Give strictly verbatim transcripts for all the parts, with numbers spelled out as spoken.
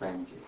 三节，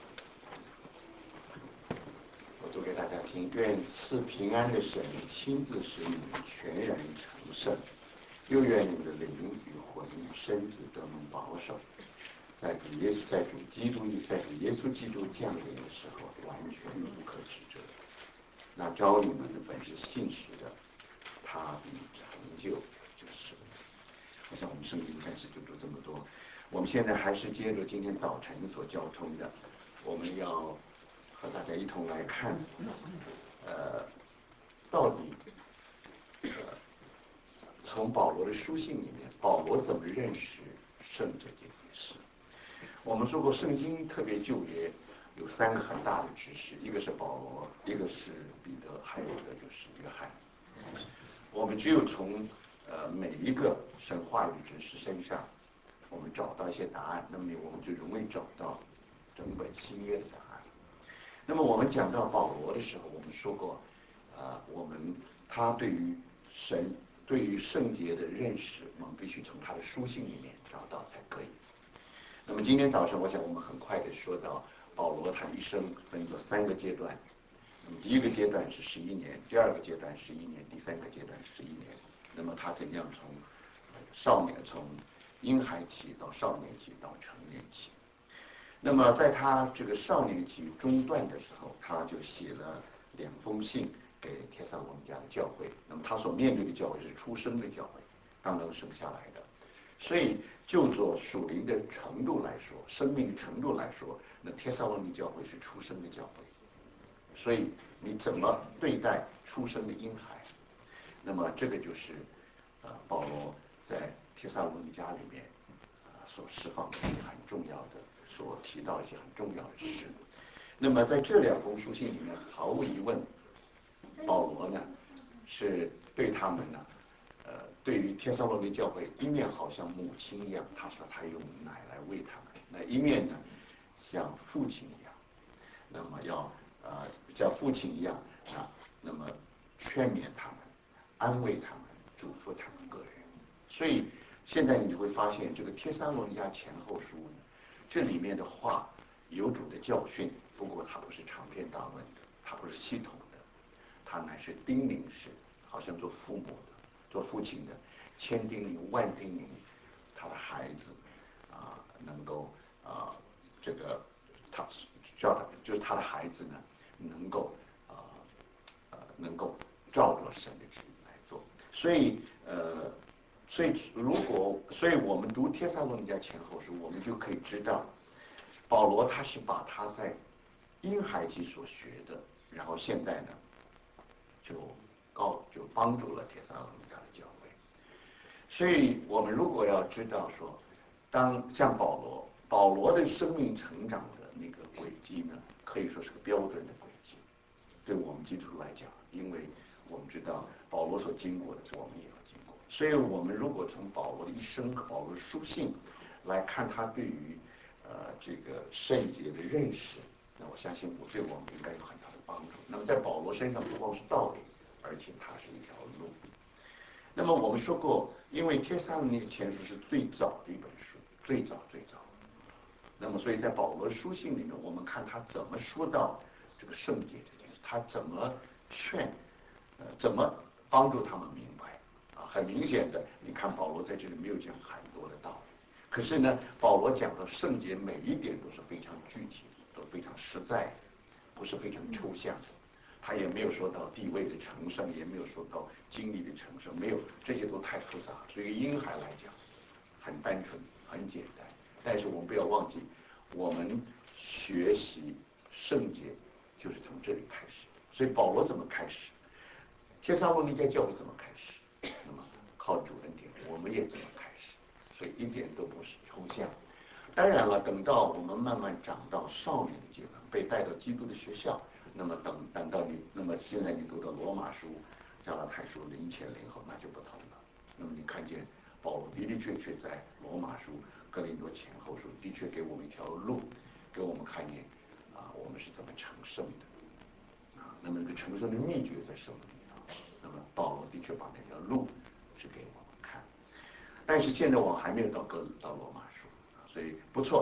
我读给大家听。愿赐平安的神亲自使你们全然成圣，又愿你们的灵与魂与身子得蒙保守，在主耶稣在主基督在主耶稣基督降临的时候，完全不可指责。那招你们的本是信实的，他必成就这事。我想我们圣经暂时就读这么多。我们现在还是接着今天早晨所交通的，我们要和大家一同来看，呃，到底，呃，从保罗的书信里面，保罗怎么认识圣者这件事？我们说过，圣经特别旧约有三个很大的指示，一个是保罗，一个是彼得，还有一个就是约翰。我们只有从呃每一个神话语指示身上，我们找到一些答案，那么我们就容易找到整本新约的答案。那么我们讲到保罗的时候，我们说过，呃，我们他对于神、对于圣洁的认识，我们必须从他的书信里面找到才可以。那么今天早晨，我想我们很快的说到保罗他一生分作三个阶段。那么第一个阶段是十一年，第二个阶段十一年，第三个阶段十一年。那么他怎样从少年从婴孩期到少年期到成年期？那么在他这个少年期中段的时候，他就写了两封信给帖撒罗尼迦的教会。那么他所面对的教会是出生的教会，刚刚生下来的。所以就做属灵的程度来说，生命的程度来说，那帖撒罗尼教会是出生的教会。所以你怎么对待出生的婴孩？那么这个就是呃保罗在帖撒罗尼迦里面呃所释放的一些很重要的，所提到一些很重要的事。那么在这两封书信里面，毫无疑问，保罗呢是对他们呢，呃，对于帖撒罗尼教会，一面好像母亲一样，他说他用奶来喂他们；那一面呢，像父亲一样，那么要呃像父亲一样啊，那么劝勉他们，安慰他们，嘱咐他们个人。所以现在你就会发现，这个帖撒罗尼迦前后书呢，这里面的话有主的教训，不过它不是长篇大论的，它不是系统的，它乃是叮咛式，好像做父母的、做父亲的，千叮咛万叮咛他的孩子啊、呃，能够啊、呃、这个他叫他就是他的孩子呢，能够啊 呃, 呃能够照着神的旨意来做。所以呃，所以如果所以我们读帖撒罗尼迦前后书，我们就可以知道，保罗他是把他在婴孩期所学的，然后现在呢，就告就帮助了帖撒罗尼迦的教会。所以我们如果要知道说，当像保罗，保罗的生命成长的那个轨迹呢，可以说是个标准的轨迹，对我们基督徒来讲，因为我们知道保罗所经过的，我们也要经过。所以我们如果从保罗的一生和保罗的书信来看他对于呃这个圣洁的认识，那我相信我对我们应该有很大的帮助。那么在保罗身上不光是道理，而且它是一条路。那么我们说过，因为帖撒罗尼迦前书是最早的一本书，最早最早。那么所以在保罗书信里面，我们看他怎么说到这个圣洁这件事，他怎么劝，呃，怎么帮助他们明白啊？很明显的，你看保罗在这里没有讲很多的道理，可是呢，保罗讲的圣洁每一点都是非常具体的，都非常实在的，不是非常抽象的。他也没有说到地位的成圣，也没有说到经历的成圣，没有，这些都太复杂。对于婴孩来讲，很单纯，很简单。但是我们不要忘记，我们学习圣洁就是从这里开始。所以保罗怎么开始？帖撒罗尼迦教会怎么开始？那么靠主恩典，我们也怎么开始？所以一点都不是抽象。当然了，等到我们慢慢长到少年的阶段，被带到基督的学校，那么等等到你，那么现在你读到罗马书、加拉太书零前零后，那就不同了。那么你看见保罗的的确确在罗马书、哥林多前后书，的确给我们一条路，给我们看见啊，我们是怎么成圣的啊。那么这个成圣的秘诀在什么地方？那么保罗的确把那条路是给我们看。但是现在我还没有到哥到罗马书啊，所以不错。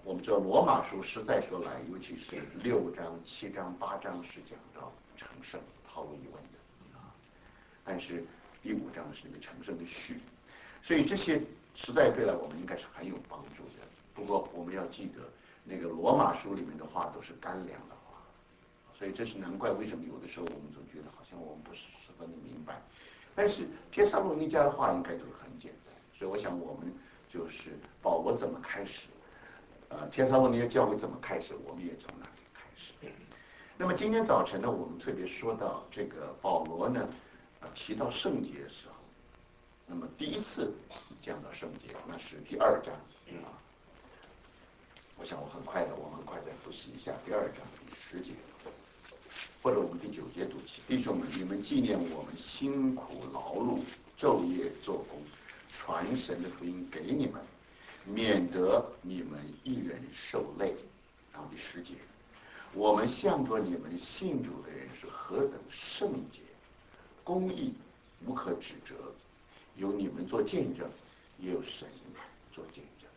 我们知道罗马书实在说来，尤其是六章、七章、八章是讲到成圣，毫无疑问的啊。但是第五章是那个成圣的序，所以这些实在对来我们应该是很有帮助的。不过我们要记得，那个罗马书里面的话都是干粮的话，所以这是难怪为什么有的时候我们总觉得好像我们不是十分的明白。但是帖撒罗尼迦的话应该就是很简单，所以我想我们就是保罗怎么开始，呃，帖撒罗尼迦教会怎么开始，我们也从那里开始。那么今天早晨呢，我们特别说到这个保罗呢，呃，提到圣洁的时候，那么第一次讲到圣洁，那是第二章啊。我想我很快的，我们很快再复习一下第二章第十节。或者我们第九节读起，弟兄们，你们纪念我们辛苦劳碌，昼夜做工，传神的福音给你们，免得你们一人受累。然后第十节，我们向着你们信主的人是何等圣洁，公义无可指责，有你们做见证，也有神做见证。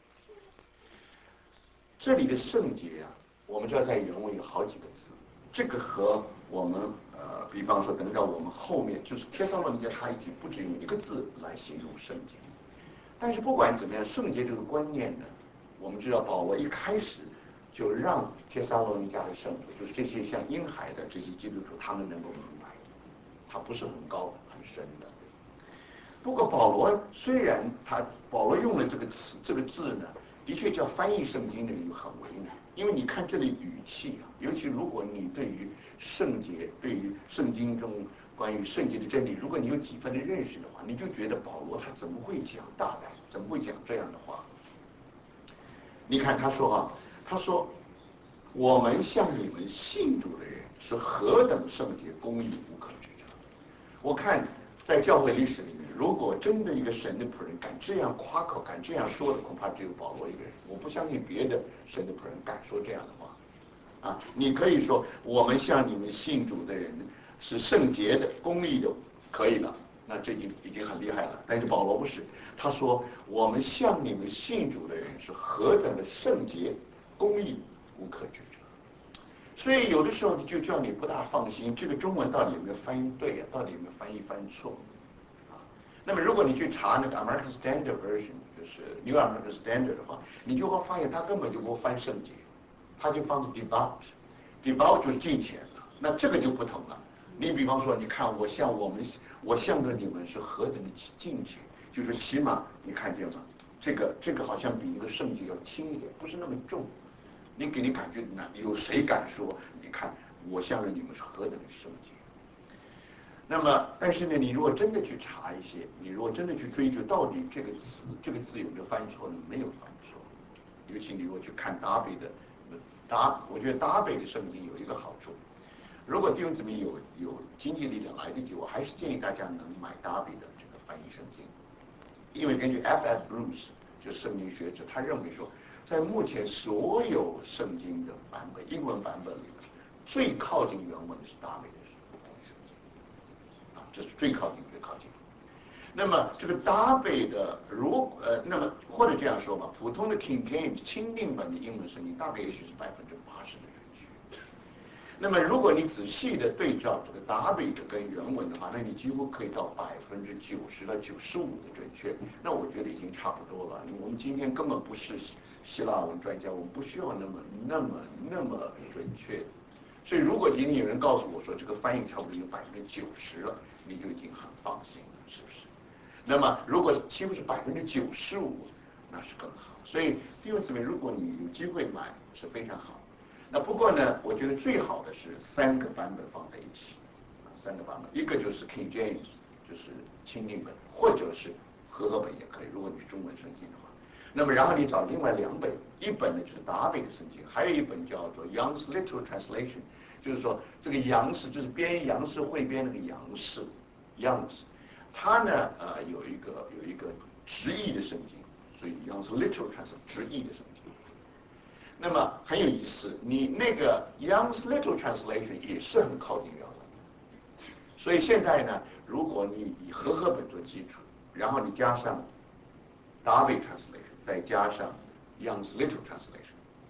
这里的圣洁啊，我们知道在原文有好几个字。这个和我们呃，比方说，等到我们后面就是帖撒罗尼迦，他已经不只用一个字来形容圣洁。但是不管怎么样，圣洁这个观念呢，我们知道保罗一开始就让帖撒罗尼迦的圣徒，就是这些像婴孩的这些基督徒，他们能够明白，他不是很高很深的。不过保罗虽然他保罗用了这个词这个字呢，的确叫翻译圣经的人很为难，因为你看这里语气啊，尤其如果你对于圣洁，对于圣经中关于圣洁的真理，如果你有几分的认识的话，你就觉得保罗他怎么会讲大胆，怎么会讲这样的话？你看他说啊，他说我们向你们信主的人是何等圣洁，公义无可指责。我看在教会历史里面，如果真的一个神的仆人敢这样夸口，敢这样说的，恐怕只有保罗一个人。我不相信别的神的仆人敢说这样的话。啊，你可以说我们向你们信主的人是圣洁的、公义的，可以了，那这已经已经很厉害了。但是保罗不是，他说我们向你们信主的人是何等的圣洁、公义，无可指责。所以有的时候就叫你不大放心，这个中文到底有没有翻译对啊？到底有没有翻译翻错？啊，那么如果你去查那个 American Standard Version， 就是 New American Standard 的话，你就会发现他根本就不翻圣洁，他就放着 devout，devout 就是敬虔了。那这个就不同了。你比方说，你看我向我们，我向着你们是何等的敬虔，就是起码你看见吗？这个这个好像比那个圣洁要轻一点，不是那么重。你给你感觉呢？有谁敢说？你看，我向着你们是何等的圣洁。那么，但是呢，你如果真的去查一些，你如果真的去追究到底这个词、这个字有没有翻错呢？没有翻错。尤其你如果去看达贝的，达，我觉得达贝的圣经有一个好处，如果弟兄姊妹有有经济力量来得及，我还是建议大家能买达贝的这个翻译圣经，因为根据 F F Bruce 就圣经学者，他认为说，在目前所有圣经的版本，英文版本里，最靠近原文的是达美的翻译圣经，啊，这是最靠近、最靠近。那么这个达贝的，如呃，那么或者这样说吧，普通的 King James 钦定本的英文圣经，大概也许是百分之八十的准确。那么如果你仔细的对照这个达贝的跟原文的话，那你几乎可以到百分之九十到九十五的准确。那我觉得已经差不多了。我们今天根本不是希腊文专家，我们不需要那么那么那么准确。所以如果今天有人告诉我说这个翻译差不多有百分之九十了，你就已经很放心了，是不是？那么如果几乎是百分之九十五，那是更好。所以弟兄姊妹，如果你有机会买是非常好。那不过呢，我觉得最好的是三个版本放在一起，啊，三个版本，一个就是 King James， 就是钦定本，或者是和合本也可以，如果你是中文圣经的话。那么然后你找另外两本，一本呢就是达美的圣经，还有一本叫做 Young's Literal Translation， 就是说这个杨氏就是编杨氏汇编那个杨氏 Young's， 它呢呃有一个有一个直译的圣经，所以 Young's Literal Translation 直译的圣经。那么很有意思，你那个 Young's Literal Translation 也是很靠近原文的。所以现在呢，如果你以和合本做基础，然后你加上 Darby Translation， 再加上 Young's Literal Translation，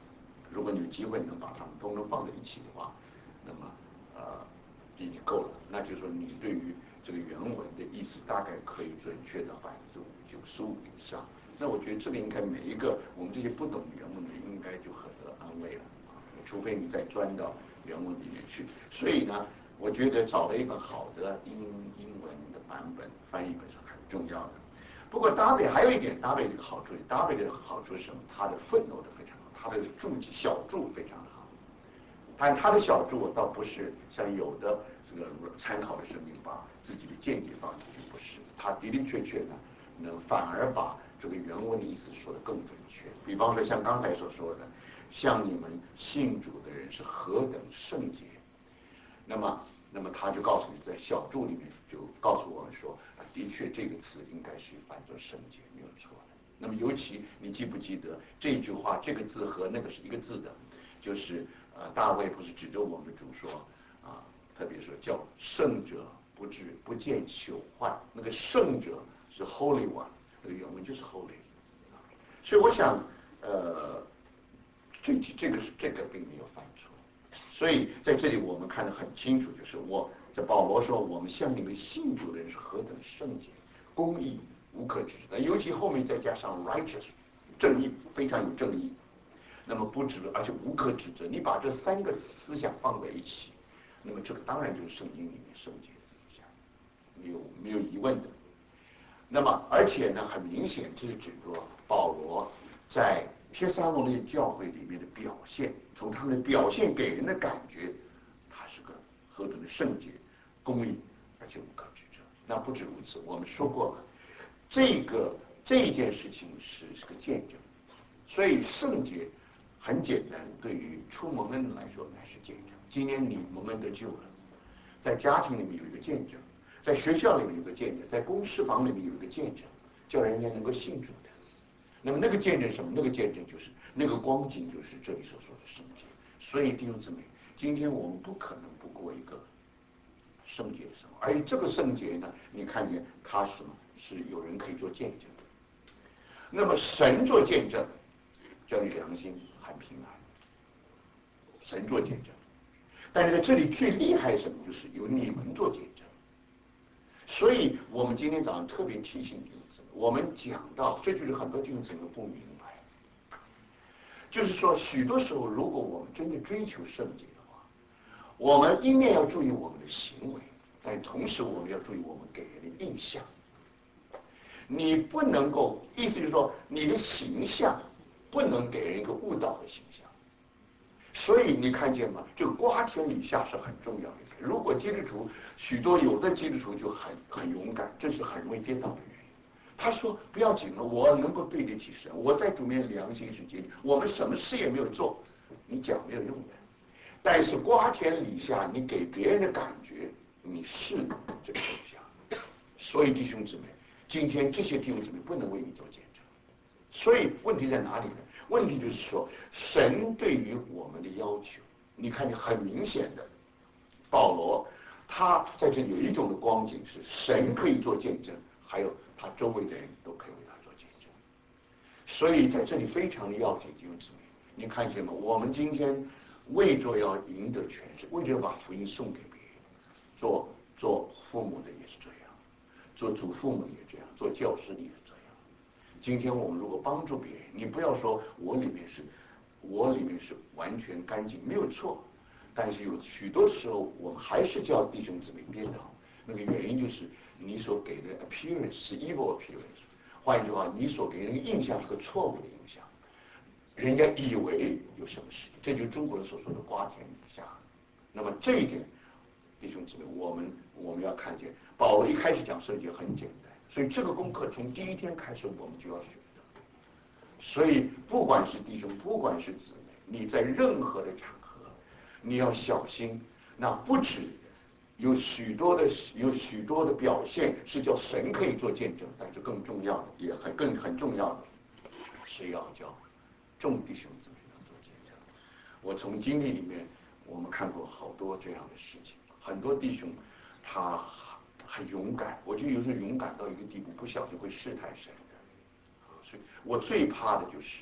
如果你有机会能把它们通通放在一起的话，那么呃已经够了。那就是说你对于这个原文的意思大概可以准确到百分之九十五以上。那我觉得这个应该每一个我们这些不懂原文的应该就很得安慰了啊，除非你再钻到原文里面去。所以呢，我觉得找到一本好的英英文的版本翻译本是很重要的。不过搭配还有一点，搭配的好处，搭配的好处是什么？它的奋斗的非常好，它的注记小注非常的好。但它的小注倒不是像有的这个参考的声明把自己的见解放进去，不是，它的的确确呢，能反而把这个原文的意思说得更准确。比方说像刚才所说的，像你们信主的人是何等圣洁，那么，那么他就告诉你，在小注里面就告诉我们说，啊，的确这个词应该是翻作圣洁，没有错的。那么尤其你记不记得这句话，这个字和那个是一个字的，就是呃，大卫不是指着我们的主说啊，特别说叫圣者不知不见朽坏，那个圣者是 Holy One， 那个原文就是 Holy。所以我想，呃，这这个是这个并没有犯错。所以在这里我们看得很清楚，就是我在保罗说，我们向你们信主的人是何等圣洁、公义、无可指责。尤其后面再加上 righteous， 正义，非常有正义。那么不止，而且无可指责。你把这三个思想放在一起，那么这个当然就是圣经里面圣洁的思想，没有没有疑问的。那么而且呢，很明显这是指着保罗在帖撒罗尼迦教会里面的表现，从他们的表现给人的感觉，他是个何等的圣洁、公义，而且无可指责。那不止如此，我们说过了，这个这件事情是是个见证，所以圣洁很简单，对于初蒙恩来说乃是见证。今天你蒙恩得救了，在家庭里面有一个见证，在学校里面有个见证，在公事房里面有一个见证，叫人家能够信主的。那么那个见证什么？那个见证就是那个光景，就是这里所说的圣洁。所以弟兄姊妹，今天我们不可能不过一个圣洁的生活，而且这个圣洁呢，你看见它是什么？是有人可以做见证的。那么神做见证，叫你良心很平安。神做见证，但是在这里最厉害什么？就是有你们做见证。所以我们今天早上特别提醒弟兄姊妹，我们讲到，这就是很多弟兄姊妹不明白，就是说许多时候，如果我们真的追求圣洁的话，我们一面要注意我们的行为，但同时我们要注意我们给人的印象。你不能够，意思就是说，你的形象不能给人一个误导的形象。所以你看见吗？这个瓜田李下是很重要的一点。如果基督徒许多有的基督徒就很很勇敢，这是很容易跌倒的原因。他说不要紧了，我能够对得起神，我在主面良心是洁净，我们什么事也没有做，你讲没有用的。但是瓜田李下，你给别人的感觉你是这个对象。所以弟兄姊妹，今天这些弟兄姊妹不能为你做见证。所以问题在哪里呢？问题就是说，神对于我们的要求，你看见很明显的，保罗他在这里有一种的光景是，神可以做见证，还有他周围的人都可以为他做见证。所以在这里非常的要紧，弟兄姊妹，你看见吗？我们今天为着要赢得权势，为着要把福音送给别人，做做父母的也是这样，做祖父母也这样，做教师的也是这样。今天我们如果帮助别人，你不要说我里面是，我里面是完全干净，没有错。但是有许多时候，我们还是叫弟兄姊妹跌倒。那个原因就是你所给的 appearance 是 evil appearance， 换一句话，你所给人的印象是个错误的印象，人家以为有什么事情，这就是中国人所说的瓜田李下。那么这一点，弟兄姊妹，我们我们要看见，保罗一开始讲圣洁很简单。所以这个功课从第一天开始我们就要学的。所以不管是弟兄，不管是姊妹，你在任何的场合，你要小心。那不止有许多的有许多的表现是叫神可以做见证，但是更重要的，也很更很重要的，是要叫众弟兄姊妹能做见证。我从经历里面，我们看过好多这样的事情，很多弟兄他很勇敢，我觉得有时候勇敢到一个地步，不小心会试探神的。所以我最怕的就是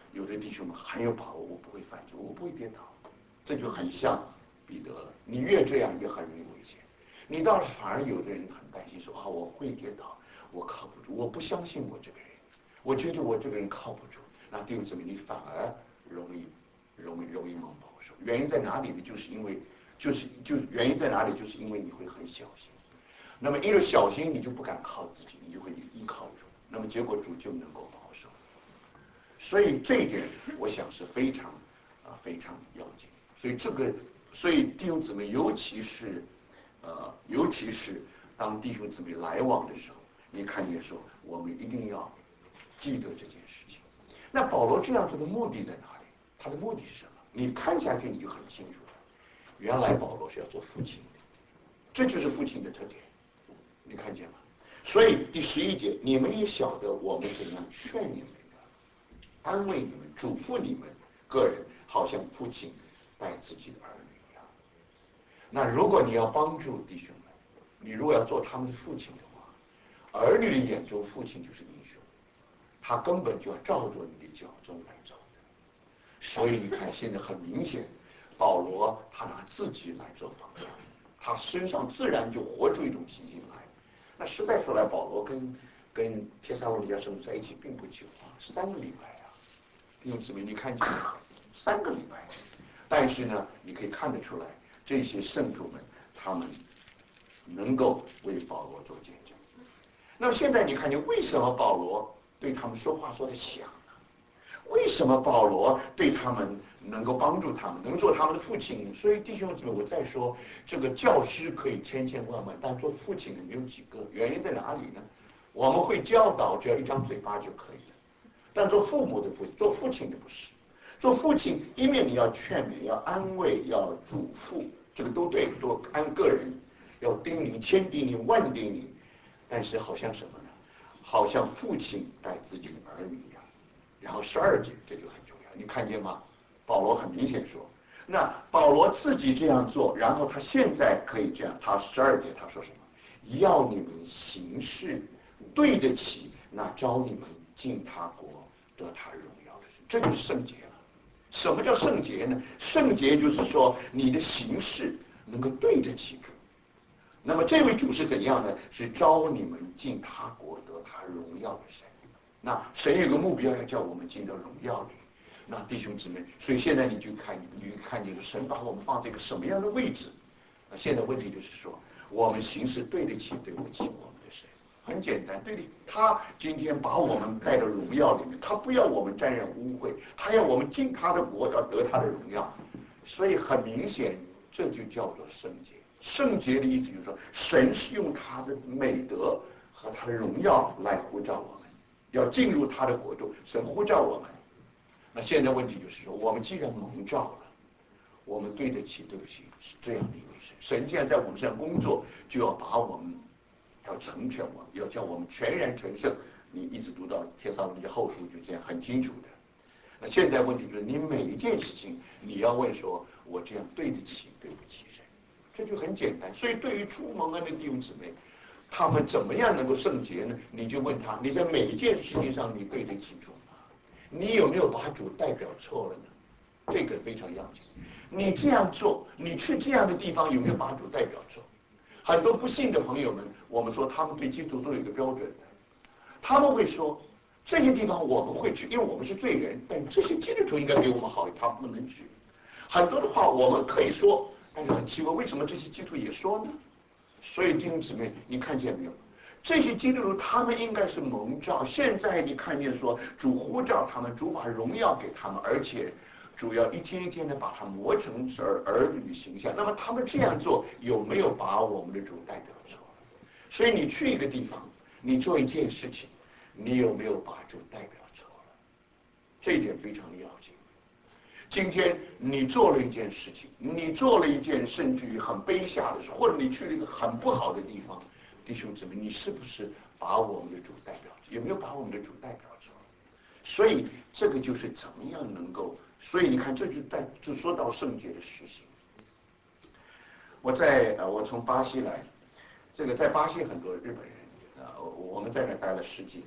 有的弟兄们很有把握，我不会犯罪，我不会跌倒，这就很像彼得了。你越这样，越很容易危险。你倒是反而有的人很担心说啊，我会跌倒，我靠不住，我不相信我这个人，我觉得我这个人靠不住。那弟兄姊妹，你反而容易容易容易蒙保守。原因在哪里呢？就是因为就是就原因在哪里？就是因为你会很小心。那么因为小心，你就不敢靠自己，你就会依靠主。那么结果主就能够保守。所以这一点，我想是非常啊非常要紧。所以这个，所以弟兄姊妹，尤其是呃，尤其是当弟兄姊妹来往的时候，你看见说，我们一定要记得这件事情。那保罗这样做的目的在哪里？他的目的是什么？你看下去你就很清楚了。原来保罗是要做父亲的，这就是父亲的特点。你看见吗？所以第十一节，你们也晓得我们怎样劝你们的，安慰你们，嘱咐你们个人，好像父亲待自己的儿女一样。那如果你要帮助弟兄们，你如果要做他们的父亲的话，儿女的眼中父亲就是英雄，他根本就要照着你的脚踪来走的。所以你看，现在很明显，保罗他拿自己来做榜样，他身上自然就活出一种情形来。那实在说来，保罗跟跟帖撒罗尼迦圣徒在一起并不久啊，三个礼拜啊，弟兄姊妹，你看见三个礼拜，但是呢，你可以看得出来，这些圣徒们他们能够为保罗做见证。那么现在你看见为什么保罗对他们说话说得响呢？为什么保罗对他们能够帮助他们，能做他们的父亲？所以弟兄姊妹，我再说，这个教师可以千千万万，但做父亲的没有几个。原因在哪里呢？我们会教导，只要一张嘴巴就可以了。但做父母的父，做父亲的不是。做父亲，一面你要劝勉，要安慰，要嘱咐，这个都对，都按个人，要叮咛，千叮咛，万叮咛。但是好像什么呢？好像父亲待自己的儿女一样。然后十二节，这就很重要，你看见吗？保罗很明显说，那保罗自己这样做，然后他现在可以这样，他十二节他说什么？要你们行事对得起那招你们进他国得他荣耀的神，这就是圣洁了。什么叫圣洁呢？圣洁就是说你的行事能够对得起主。那么这位主是怎样呢？是招你们进他国得他荣耀的神。那神有个目标，要叫我们进到荣耀里。那弟兄姊妹，所以现在你就看，你就看见神把我们放在一个什么样的位置？那现在问题就是说，我们行事对得起、对不起我们的神。很简单，对的，他今天把我们带到荣耀里面，他不要我们沾染污秽，他要我们进他的国，要得他的荣耀。所以很明显，这就叫做圣洁。圣洁的意思就是说，神是用他的美德和他的荣耀来呼召我们。要进入他的国度，神呼召我们。那现在问题就是说，我们既然蒙召了，我们对得起对不起是这样的一位神。神既然在我们身上工作，就要把我们要成全我们，要叫我们全然成圣。你一直读到帖撒罗尼迦后书，就这样很清楚的。那现在问题就是，你每一件事情，你要问说，我这样对得起对不起神，这就很简单。所以对于初蒙恩的弟兄姊妹，他们怎么样能够圣洁呢？你就问他，你在每一件事情上你对得起主吗？你有没有把主代表错了呢？这个非常要紧。你这样做，你去这样的地方有没有把主代表错？很多不信的朋友们，我们说他们对基督都有一个标准的，他们会说这些地方我们会去，因为我们是罪人，但这些基督徒应该比我们好，他们不能去。很多的话我们可以说，但是很奇怪，为什么这些基督徒也说呢？所以弟兄姊妹，你看见没有？这些基督徒他们应该是蒙召，现在你看见说主呼召他们，主把荣耀给他们，而且主要一天一天的把他磨成是儿儿女的形象。那么他们这样做有没有把我们的主代表错了？所以你去一个地方，你做一件事情，你有没有把主代表错了？这一点非常的要紧。今天你做了一件事情，你做了一件甚至于很卑下的事，或者你去了一个很不好的地方，弟兄姊妹，你是不是把我们的主代表，有没有把我们的主代表错？所以这个就是怎么样能够，所以你看，这就带就说到圣洁的实行。我在呃，我从巴西来，这个在巴西很多日本人啊，我们在那待了十几年。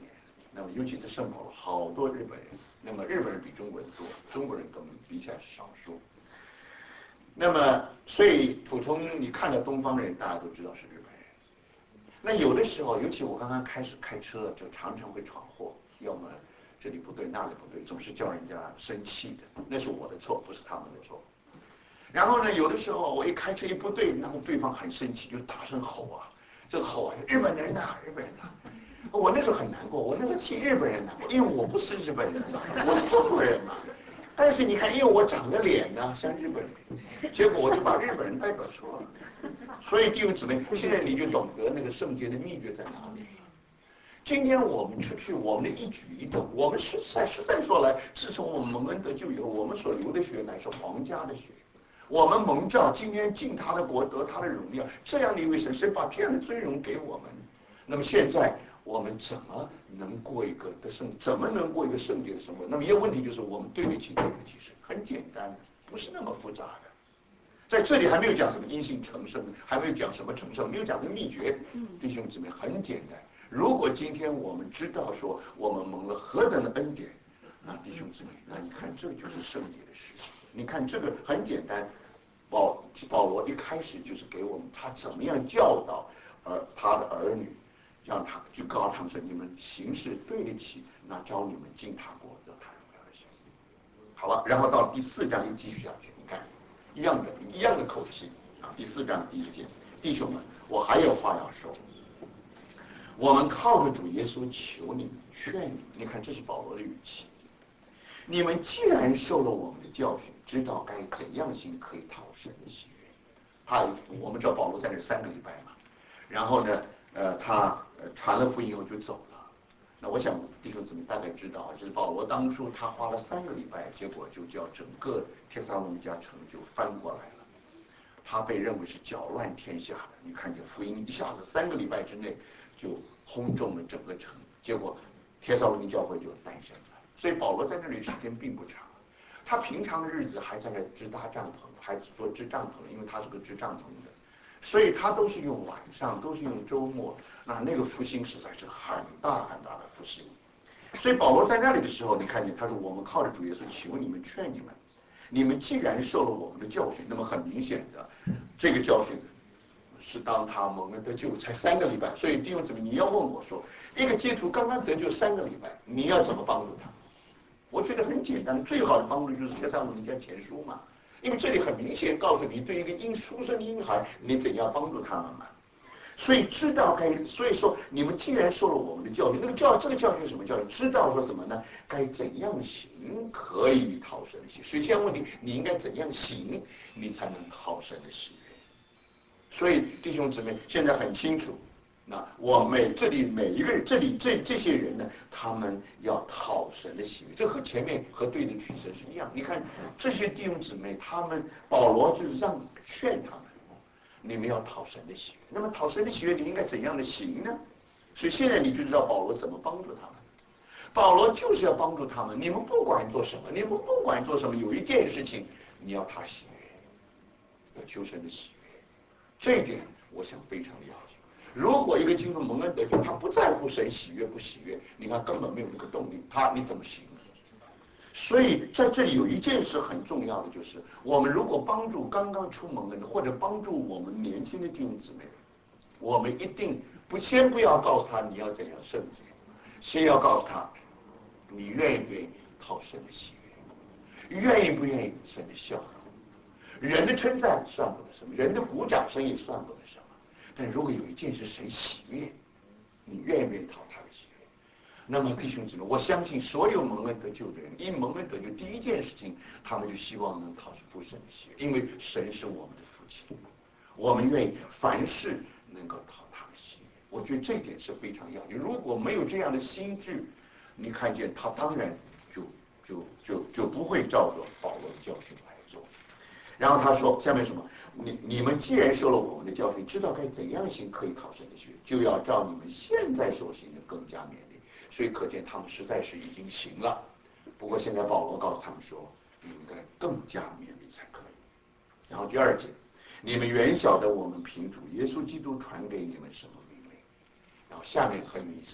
那么尤其是圣保罗，好多日本人，那么日本人比中国人多，中国人跟我们比起来是少数。那么所以普通你看到东方人，大家都知道是日本人。那有的时候，尤其我刚刚开始开车，就常常会闯祸，要么这里不对那里不对，总是叫人家生气的，那是我的错，不是他们的错。然后呢，有的时候我一开车一不对，然后对方很生气，就大声吼啊，这个吼啊，日本人呐、啊，日本人呐、啊。我那时候很难过，我那时候替日本人难过，因为我不是日本人，我是中国人嘛。但是你看，因为我长得脸呢像日本人，结果我就把日本人代表错了。所以弟兄姊妹，现在你就懂得那个圣洁的秘诀在哪里了。今天我们出去，我们的一举一动，我们实在实在说来，自从我们蒙恩得救以后，我们所流的血乃是皇家的血。我们蒙召，今天进他的国，得他的荣耀，这样的一位神，神把这样的尊荣给我们。那么现在我们怎么能过一个的圣？怎么能过一个圣洁的生活？那么一个问题就是我们对得起对不起神，很简单，不是那么复杂的。在这里还没有讲什么因信成圣，还没有讲什么成圣，没有讲的秘诀。弟兄姊妹，很简单。如果今天我们知道说我们蒙了何等的恩典，那弟兄姊妹，那你看这就是圣洁的事情。你看这个很简单，保保罗一开始就是给我们他怎么样教导呃他的儿女，让他就告诉他们说，你们行事对得起那招你们进他国得他荣耀的神。好了，然后到第四章又继续下去，你看一样的一样的口气啊。第四章第一节，弟兄们，我还有话要说。我们靠着主耶稣求你们，劝你们，你看这是保罗的语气。你们既然受了我们的教训，知道该怎样行可以讨神的喜悦。他我们知道保罗在那三个礼拜嘛，然后呢，呃，他传了福音以后就走了。那我想弟兄姊妹大概知道，就是保罗当初他花了三个礼拜，结果就叫整个帖撒罗尼迦城就翻过来了。他被认为是搅乱天下的。你看见福音一下子三个礼拜之内就轰动了整个城，结果帖撒罗尼教会就诞生了。所以保罗在那里时间并不长，他平常的日子还在那支搭帐篷，还做支帐篷，因为他是个支帐篷的，所以他都是用晚上，都是用周末。那那个复兴实在是很大很大的复兴。所以保罗在那里的时候，你看见他说：“我们靠着主耶稣求你们，劝你们。你们既然受了我们的教训，那么很明显的，这个教训是当他蒙恩得救才三个礼拜。所以弟兄姊妹，你要问我说，一个基督徒刚刚得救三个礼拜，你要怎么帮助他？我觉得很简单，最好的帮助就是帖撒罗尼迦前书嘛，因为这里很明显告诉你，对一个婴出生的婴孩，你怎样帮助他们嘛。所以知道该，所以说你们既然受了我们的教训，那个教这个教训是什么教训？知道说怎么呢？该怎样行可以讨神的喜悦？首先问题，你应该怎样行，你才能讨神的喜悦？所以弟兄姊妹，现在很清楚，那我每这里每一个人，这里这这些人呢，他们要讨神的喜悦，这和前面和对的取神是一样。你看这些弟兄姊妹，他们保罗就是让劝他们。你们要讨神的喜悦，那么讨神的喜悦，你们应该怎样的行呢？所以现在你就知道保罗怎么帮助他们。保罗就是要帮助他们，你们不管做什么，你们不管做什么，有一件事情你要他喜悦，要求神的喜悦。这一点我想非常了解。如果一个基督徒蒙恩得救，他不在乎神喜悦不喜悦，你看根本没有那个动力，他你怎么行？所以在这里有一件事很重要的，就是我们如果帮助刚刚出蒙恩的，或者帮助我们年轻的弟兄姊妹，我们一定不先不要告诉他你要怎样圣洁，先要告诉他你愿不愿意讨神的喜悦，愿意不愿意神的笑容。人的称赞算不得什么，人的鼓掌声也算不得什么，但如果有一件事神喜悦，你愿不愿意讨他的喜悦？那么弟兄姊妹，我相信所有蒙恩得救的人，因蒙恩得救，第一件事情，他们就希望能讨父神的喜悦，因为神是我们的父亲，我们愿意凡事能够讨他的喜悦。我觉得这一点是非常要紧。如果没有这样的心智，你看见他当然就就就就不会照着保罗的教训来做。然后他说下面什么？你你们既然受了我们的教训，知道该怎样行可以讨神的喜悦，就要照你们现在所行的更加勉励。所以可见他们实在是已经行了。不过现在保罗告诉他们说，你应该更加勉励才可以。然后第二节，你们原晓得我们凭主耶稣基督传给你们什么命令。然后下面很有意思，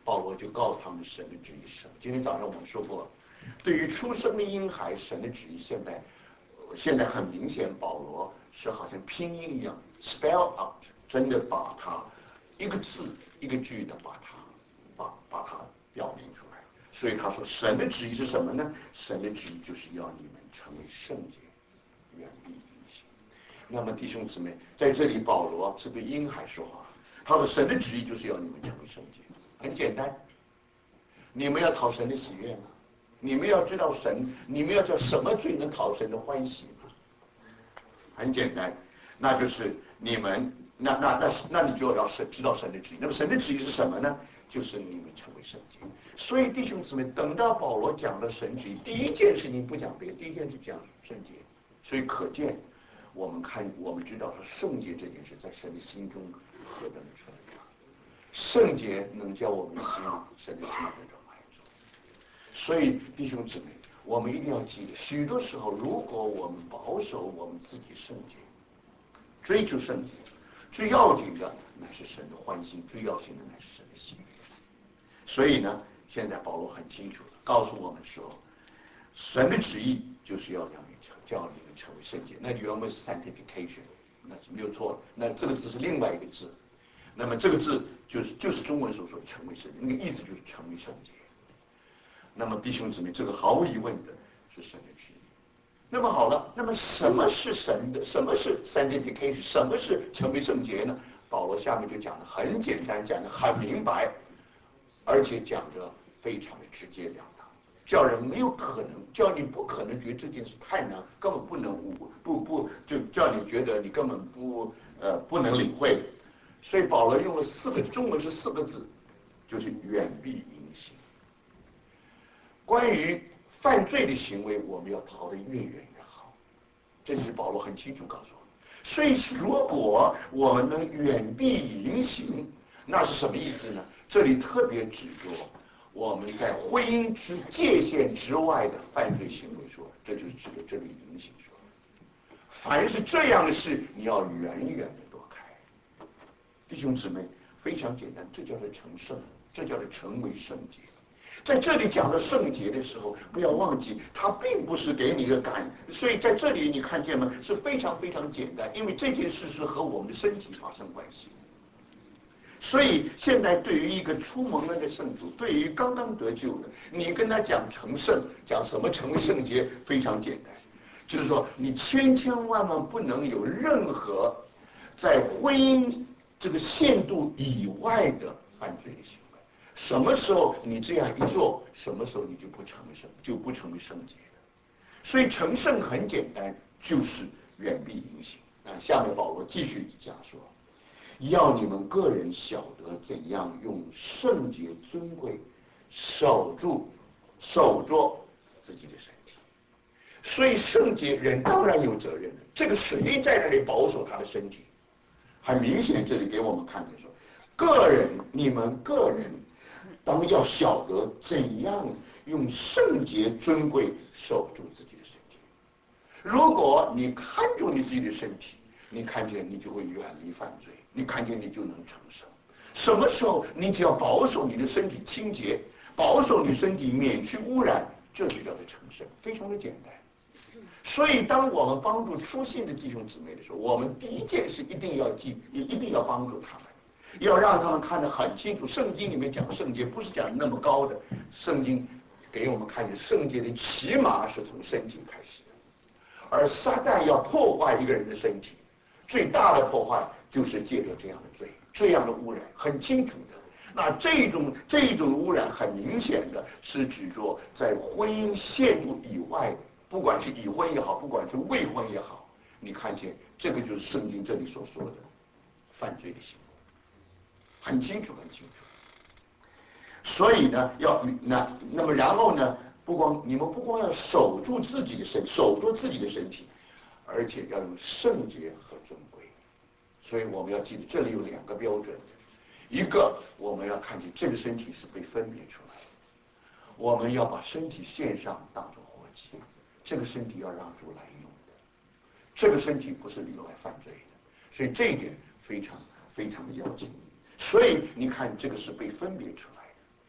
保罗就告诉他们神的旨意是什么。今天早上我们说过，对于出生的婴孩，神的旨意现在现在很明显，保罗是好像拼音一样 spell out， 真的把它一个字一个句的把它把把它表明出来。所以他说，神的旨意是什么呢？神的旨意就是要你们成为圣洁，远离淫行。那么弟兄姊妹，在这里保罗是对婴孩说话，他说神的旨意就是要你们成为圣洁，很简单，你们要讨神的喜悦吗？你们要知道神，你们要叫什么最能讨神的欢喜吗？很简单，那就是你们，那那那那你就要神知道神的旨意。那么神的旨意是什么呢？就是你们成为圣洁。所以弟兄姊妹，等到保罗讲了神旨意，第一件事情不讲别的，第一件事讲圣洁。所以可见，我们看我们知道说圣洁这件事在神的心中何等的重要。圣洁能叫我们心神的心得着满足。所以弟兄姊妹，我们一定要记得，许多时候，如果我们保守我们自己圣洁，追求圣洁，最要紧的乃是神的欢心，最要紧的乃是神的喜悦。所以呢，现在保罗很清楚的告诉我们说，神的旨意就是要让你成，叫你们成为圣洁。那原文是 sanctification， 那是没有错的。那这个字是另外一个字，那么这个字就是就是中文所说的成为圣洁，那个意思就是成为圣洁。那么弟兄姊妹，这个毫无疑问的是神的旨意。那么好了，那么什么是神的？什么是 sanctification？ 什么是成为圣洁呢？保罗下面就讲的很简单，讲的很明白，而且讲的非常的直截了当，叫人没有可能，叫你不可能觉得这件事太难，根本不能不不就叫你觉得你根本不呃不能领会。所以保罗用了四个，中文是四个字，就是远避淫行。关于犯罪的行为，我们要逃得越远越好，这是保罗很清楚告诉我们。所以，如果我们能远避淫行，那是什么意思呢？这里特别指着我们在婚姻之界限之外的犯罪行为说，这就是指着这里淫行说。凡是这样的事，你要远远的躲开。弟兄姊妹，非常简单，这叫做成圣，这叫做成为圣洁。在这里讲到圣洁的时候，不要忘记，它并不是给你一个感，所以在这里你看见吗？是非常非常简单，因为这件事是和我们的身体发生关系。所以现在对于一个初蒙恩的圣徒，对于刚刚得救的，你跟他讲成圣，讲什么成为圣洁，非常简单，就是说你千千万万不能有任何在婚姻这个限度以外的犯罪的行为。什么时候你这样一做，什么时候你就不成为圣，就不成为圣洁了。所以成圣很简单，就是远避淫行。那下面保罗继续讲说，要你们个人晓得怎样用圣洁尊贵守住守着自己的身体。所以圣洁人当然有责任了，这个谁在那里保守他的身体？很明显，这里给我们看见说，个人你们个人当要晓得怎样用圣洁尊贵守住自己的身体。如果你看住你自己的身体，你看见你就会远离犯罪，你看见你就能成圣。什么时候你只要保守你的身体清洁，保守你身体免去污染，这就叫做成圣，非常的简单。所以当我们帮助初信的弟兄姊妹的时候，我们第一件事一定要记，也一定要帮助他们，要让他们看得很清楚。圣经里面讲圣洁不是讲那么高的，圣经给我们看见圣洁的起码是从身体开始的。而撒旦要破坏一个人的身体，最大的破坏就是借着这样的罪，这样的污染，很清楚的。那这种这种污染很明显的是指着在婚姻限度以外，不管是已婚也好，不管是未婚也好，你看见这个就是圣经这里所说的犯罪的行为，很清楚很清楚。所以呢，要那那么然后呢，不光你们不光要守住自己的身，守住自己的身体，而且要有圣洁和尊贵。所以我们要记得，这里有两个标准：一个我们要看见这个身体是被分别出来的，我们要把身体献上当作活祭，这个身体要让主来用的，这个身体不是用来犯罪的。所以这一点非常非常的要紧。所以你看，这个是被分别出来的。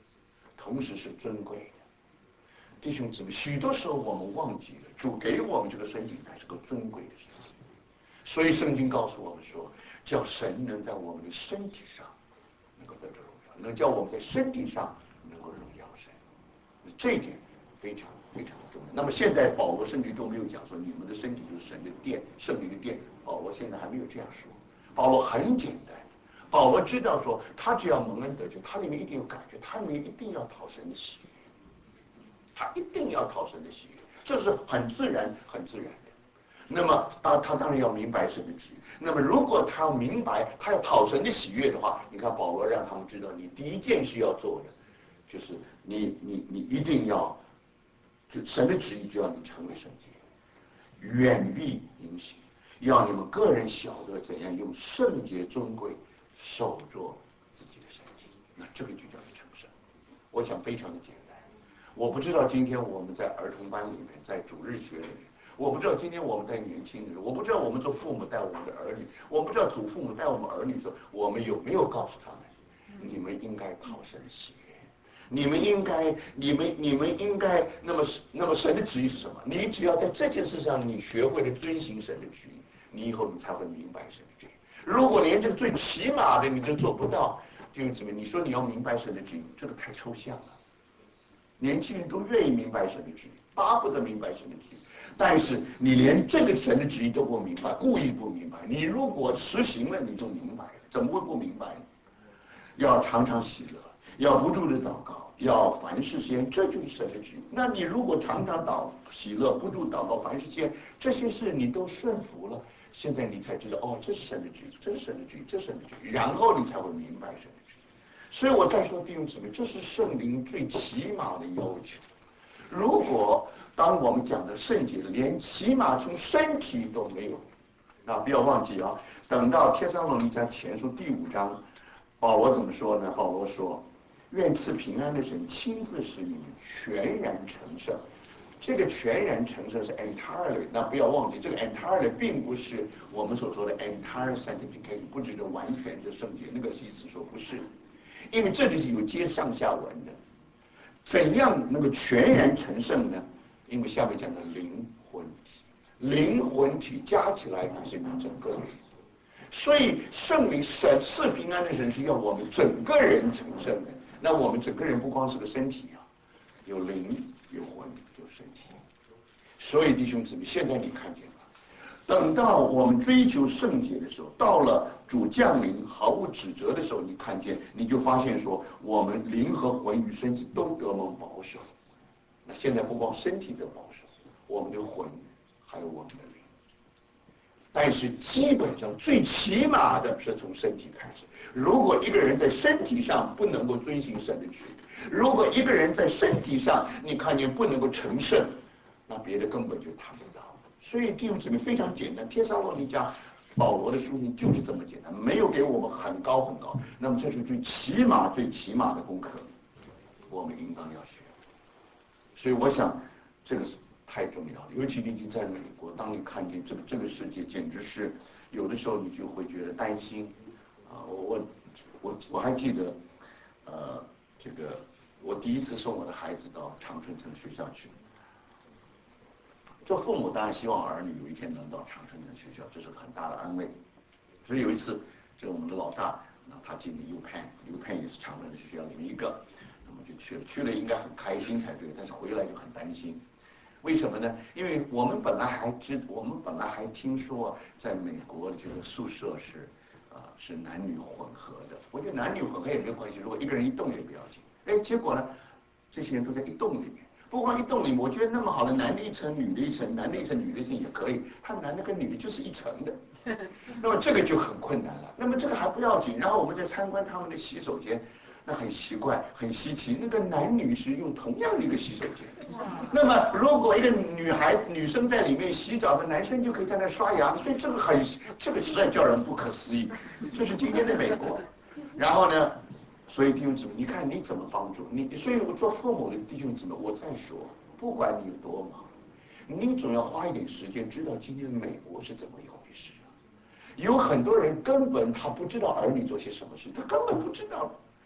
同时是尊贵的。弟兄姊妹，许多时候我们忘记了，主给我们这个身体乃是个尊贵的身体，所以圣经告诉我们说，叫神能在我们的身体上能够得着荣耀，能叫我们在身体上能够荣耀神，这一点非常非常重要。那么现在保罗圣经中没有讲说你们的身体就是神的殿，圣灵的殿，保罗现在还没有这样说。保罗很简单，保罗知道说他只要蒙恩得救，他里面一定有感觉，他里面一定要讨神的喜悦，他一定要讨神的喜悦，这是很自然很自然的。那么他他当然要明白神的旨意。那么如果他要明白，他要讨神的喜悦的话，你看保罗让他们知道，你第一件事要做的，就是你你你一定要，就神的旨意就要你成为圣洁，远避淫行，要你们个人晓得怎样用圣洁尊贵守着自己的身体，那这个就叫成圣。我想非常的简单。我不知道今天我们在儿童班里面，在主日学里面，我不知道今天我们带年轻人，我不知道我们做父母带我们的儿女，我不知道祖父母带我们儿女的时候，我们有没有告诉他们，你们应该讨神的喜悦，你们应该，你们你们应该，那么那么神的旨意是什么？你只要在这件事上你学会了遵行神的旨意，你以后你才会明白神的旨意。如果连这个最起码的你都做不到，弟兄姊妹，你说你要明白神的旨意，这个太抽象了。年轻人都愿意明白神的旨意，巴不得明白神的旨意，但是你连这个神的旨意都不明白，故意不明白，你如果实行了，你就明白了，怎么会不明白呢？要常常喜乐，要不住的祷告，要凡事先，这就是神的旨意。那你如果常常祷喜乐，不住祷告，凡事先，这些事你都顺服了，现在你才知道，哦，这是神的旨意，这是神的旨意，这是神的旨意，然后你才会明白神的旨意。所以我再说弟兄姊妹，这是圣灵最起码的要求。如果当我们讲的圣洁，连起码从身体都没有，那不要忘记啊，等到帖撒罗尼迦前书第五章，保罗怎么说呢？保罗说，愿赐平安的神亲自使你们全然成圣。这个全然成圣是 entirely， 那不要忘记，这个 entirely 并不是我们所说的 entire sanctification， 不指着完全的圣洁，那个意思说不是。因为这里是有接上下文的，怎样能够全然成圣呢？因为下面讲的灵魂体，灵魂体加起来那是你整个人，所以圣灵神赐平安的神是要我们整个人成圣的。那我们整个人不光是个身体啊，有灵有魂有身体。所以弟兄姊妹，现在你看见了。等到我们追求圣洁的时候，到了主降临毫无指责的时候，你看见，你就发现说，我们灵和魂与身体都得蒙保守。那现在不光身体的保守，我们的魂还有我们的灵。但是基本上最起码的是从身体开始。如果一个人在身体上不能够遵行神的旨意，如果一个人在身体上你看见不能够成圣，那别的根本就谈不到。所以弟兄姊妹非常简单，帖撒罗尼迦保罗的书信就是这么简单，没有给我们很高很高。那么这是最起码最起码的功课，我们应当要学。所以我想这个是太重要了，尤其你在美国，当你看见这个这个世界，简直是有的时候你就会觉得担心啊。我我我我还记得，呃，这个我第一次送我的孩子到长春藤学校去。做父母当然希望儿女有一天能到长春藤学校，这是很大的安慰。所以有一次，这我们的老大，那他进了 UPenn，UPenn 也是长春藤学校里面一个，那么就去了，去了应该很开心才对，但是回来就很担心。为什么呢？因为我们本来还知，我们本来还听说，在美国这个宿舍是，呃，是男女混合的。我觉得男女混合也没有关系，如果一个人一动也不要紧。哎，结果呢，这些人都在一栋里面。不光一栋里面，我觉得那么好的男的一层，女的一层，男的一层，女的一层也可以。他男的跟女的就是一层的，那么这个就很困难了。那么这个还不要紧，然后我们再参观他们的洗手间，那很奇怪，很稀奇，那个男女是用同样的一个洗手间。那么如果一个女孩女生在里面洗澡，的男生就可以在那刷牙，所以这个很这个实在叫人不可思议。这是今天的美国。然后呢？所以弟兄姊妹，你看你怎么帮助你？所以我做父母的弟兄姊妹，我再说，不管你有多忙，你总要花一点时间知道今天美国是怎么一回事啊。有很多人根本他不知道儿女做些什么事，他根本不知道。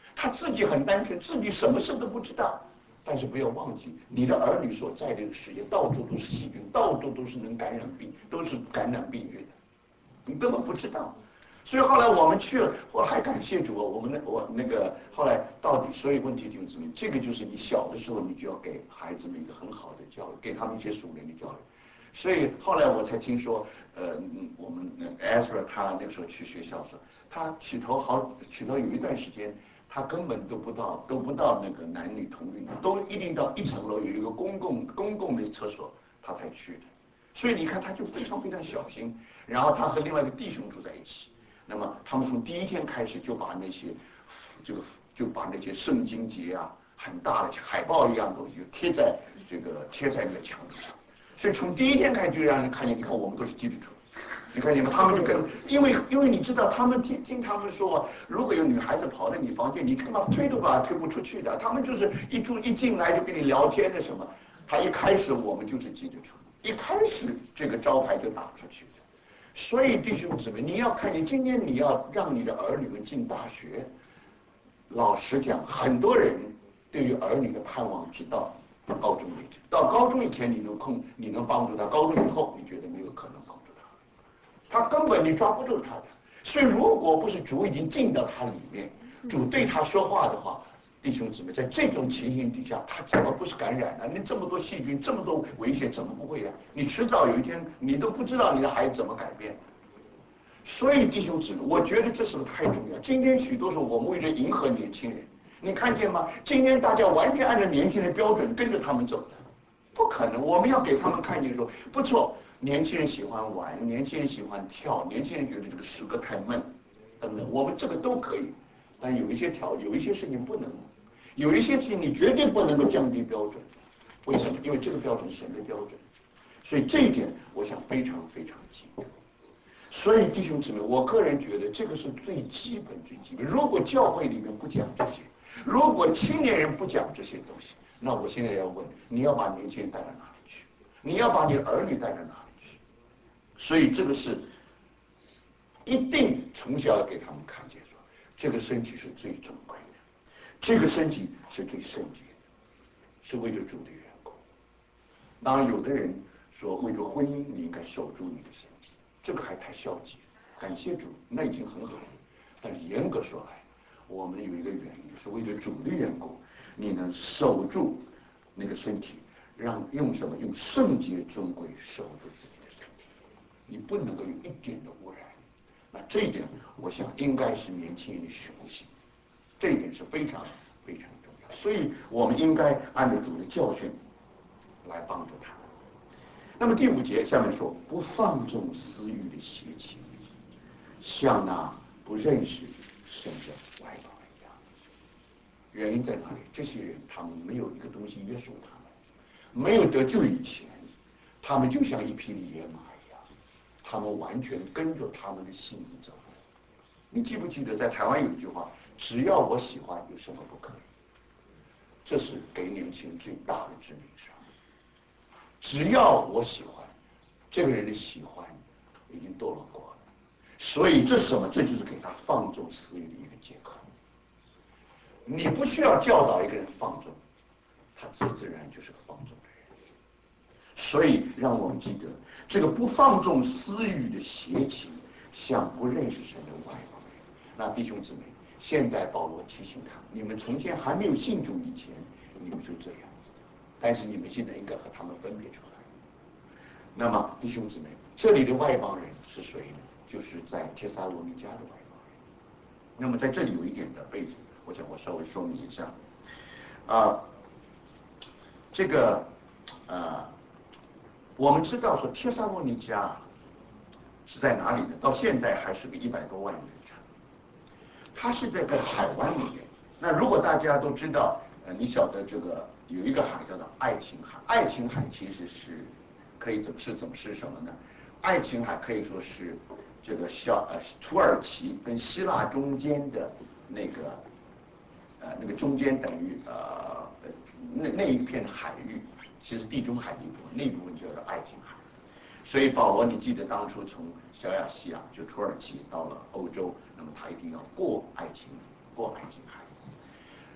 他自己很单纯，自己什么事都不知道。但是不要忘记，你的儿女所在这个世界，到处都是细菌，到处都是能感染病，都是感染病菌的，你根本不知道。所以后来我们去了，我还感谢主啊！我们那我那个后来到底所有问题就证明，这个就是你小的时候你就要给孩子们一个很好的教育，给他们一些属灵的教育。所以后来我才听说，呃，我们 Ezra 他那个时候去学校的时候，他起头好起头有一段时间，他根本都不到都不到那个男女同浴，都一定到一层楼有一个公共公共的厕所，他才去的。所以你看，他就非常非常小心。然后他和另外一个弟兄住在一起，那么他们从第一天开始就把那些这个就把那些圣经节啊很大的海报一样的东西就贴在这个贴在那个墙壁上。所以从第一天开始就让人看见，你看我们都是基督徒，你看见吗？他们就跟，因为因为你知道，他们听听他们说，如果有女孩子跑到你房间，你他妈推都把她推不出去的。他们就是一住一进来就跟你聊天的什么。他一开始我们就是基督徒，一开始这个招牌就打出去的。所以弟兄姊妹，你要看见今天你要让你的儿女们进大学，老实讲，很多人对于儿女的盼望只到高中为止，到高中以前你能控，你能帮助他，高中以后你觉得没有可能帮助他，他根本你抓不住他的。所以如果不是主已经进到他里面，主对他说话的话，弟兄姊妹，在这种情形底下，他怎么不是感染呢？你这么多细菌，这么多危险，怎么不会呀？你迟早有一天，你都不知道你的孩子怎么改变。所以弟兄姊妹，我觉得这是个太重要。今天许多时候我们为了迎合年轻人，你看见吗？今天大家完全按照年轻人标准跟着他们走的，不可能。我们要给他们看见说，不错，年轻人喜欢玩，年轻人喜欢跳，年轻人觉得这个诗歌太闷，等等，我们这个都可以。但有一些条，有一些事情不能，有一些事情你绝对不能够降低标准。为什么？因为这个标准是神的标准。所以这一点，我想非常非常清楚。所以弟兄姊妹，我个人觉得这个是最基本最基本。如果教会里面不讲这些，如果青年人不讲这些东西，那我现在要问，你要把年轻人带到哪里去？你要把你的儿女带到哪里去？所以这个是一定从小要给他们看见说，这个身体是最尊贵的，这个身体是最圣洁的，是为了主的缘故。当然，有的人说为了婚姻，你应该守住你的身体。这个还太消极，感谢主，那已经很好了。但是严格说来，我们有一个原因，是为了主的缘故，你能守住那个身体，让用什么？用圣洁尊贵守住自己的身体，你不能够有一点的污染。那这一点，我想应该是年轻人的雄心，这一点是非常非常重要。所以我们应该按照主的教训来帮助他。那么第五节下面说，不放纵私欲的邪情，像那不认识神的外邦人一样。原因在哪里？这些人他们没有一个东西约束他们，没有得救以前，他们就像一匹野马一样，他们完全跟着他们的性子走。你记不记得在台湾有一句话，只要我喜欢，有什么不可以？这是给年轻人最大的致命伤。只要我喜欢，这个人的喜欢已经堕落过了，所以这是什么？这就是给他放纵私欲的一个借口。你不需要教导一个人放纵，他自自然就是个放纵的人。所以让我们记得，这个不放纵私欲的邪情，像不认识神的外邦人。那弟兄姊妹，现在保罗提醒他们，你们从前还没有信主以前，你们就这样子的。但是你们现在应该和他们分别出来。那么弟兄姊妹，这里的外邦人是谁呢？就是在帖撒罗尼迦的外邦人。那么在这里有一点的背景，我想我稍微说明一下。啊、呃，这个呃，我们知道说帖撒罗尼迦是在哪里呢？到现在还是个一百多万人的城，它是在个海湾里面。那如果大家都知道，呃，你晓得这个有一个海叫做爱琴海，爱琴海其实是可以怎么是怎么是什么呢？爱琴海可以说是这个小呃土耳其跟希腊中间的那个呃那个中间等于呃那那一片海域，其实地中海的一部分，那一部分就叫做爱琴海。所以保罗，你记得当初从小亚细亚就土耳其到了欧洲，那么他一定要过爱琴过爱琴海。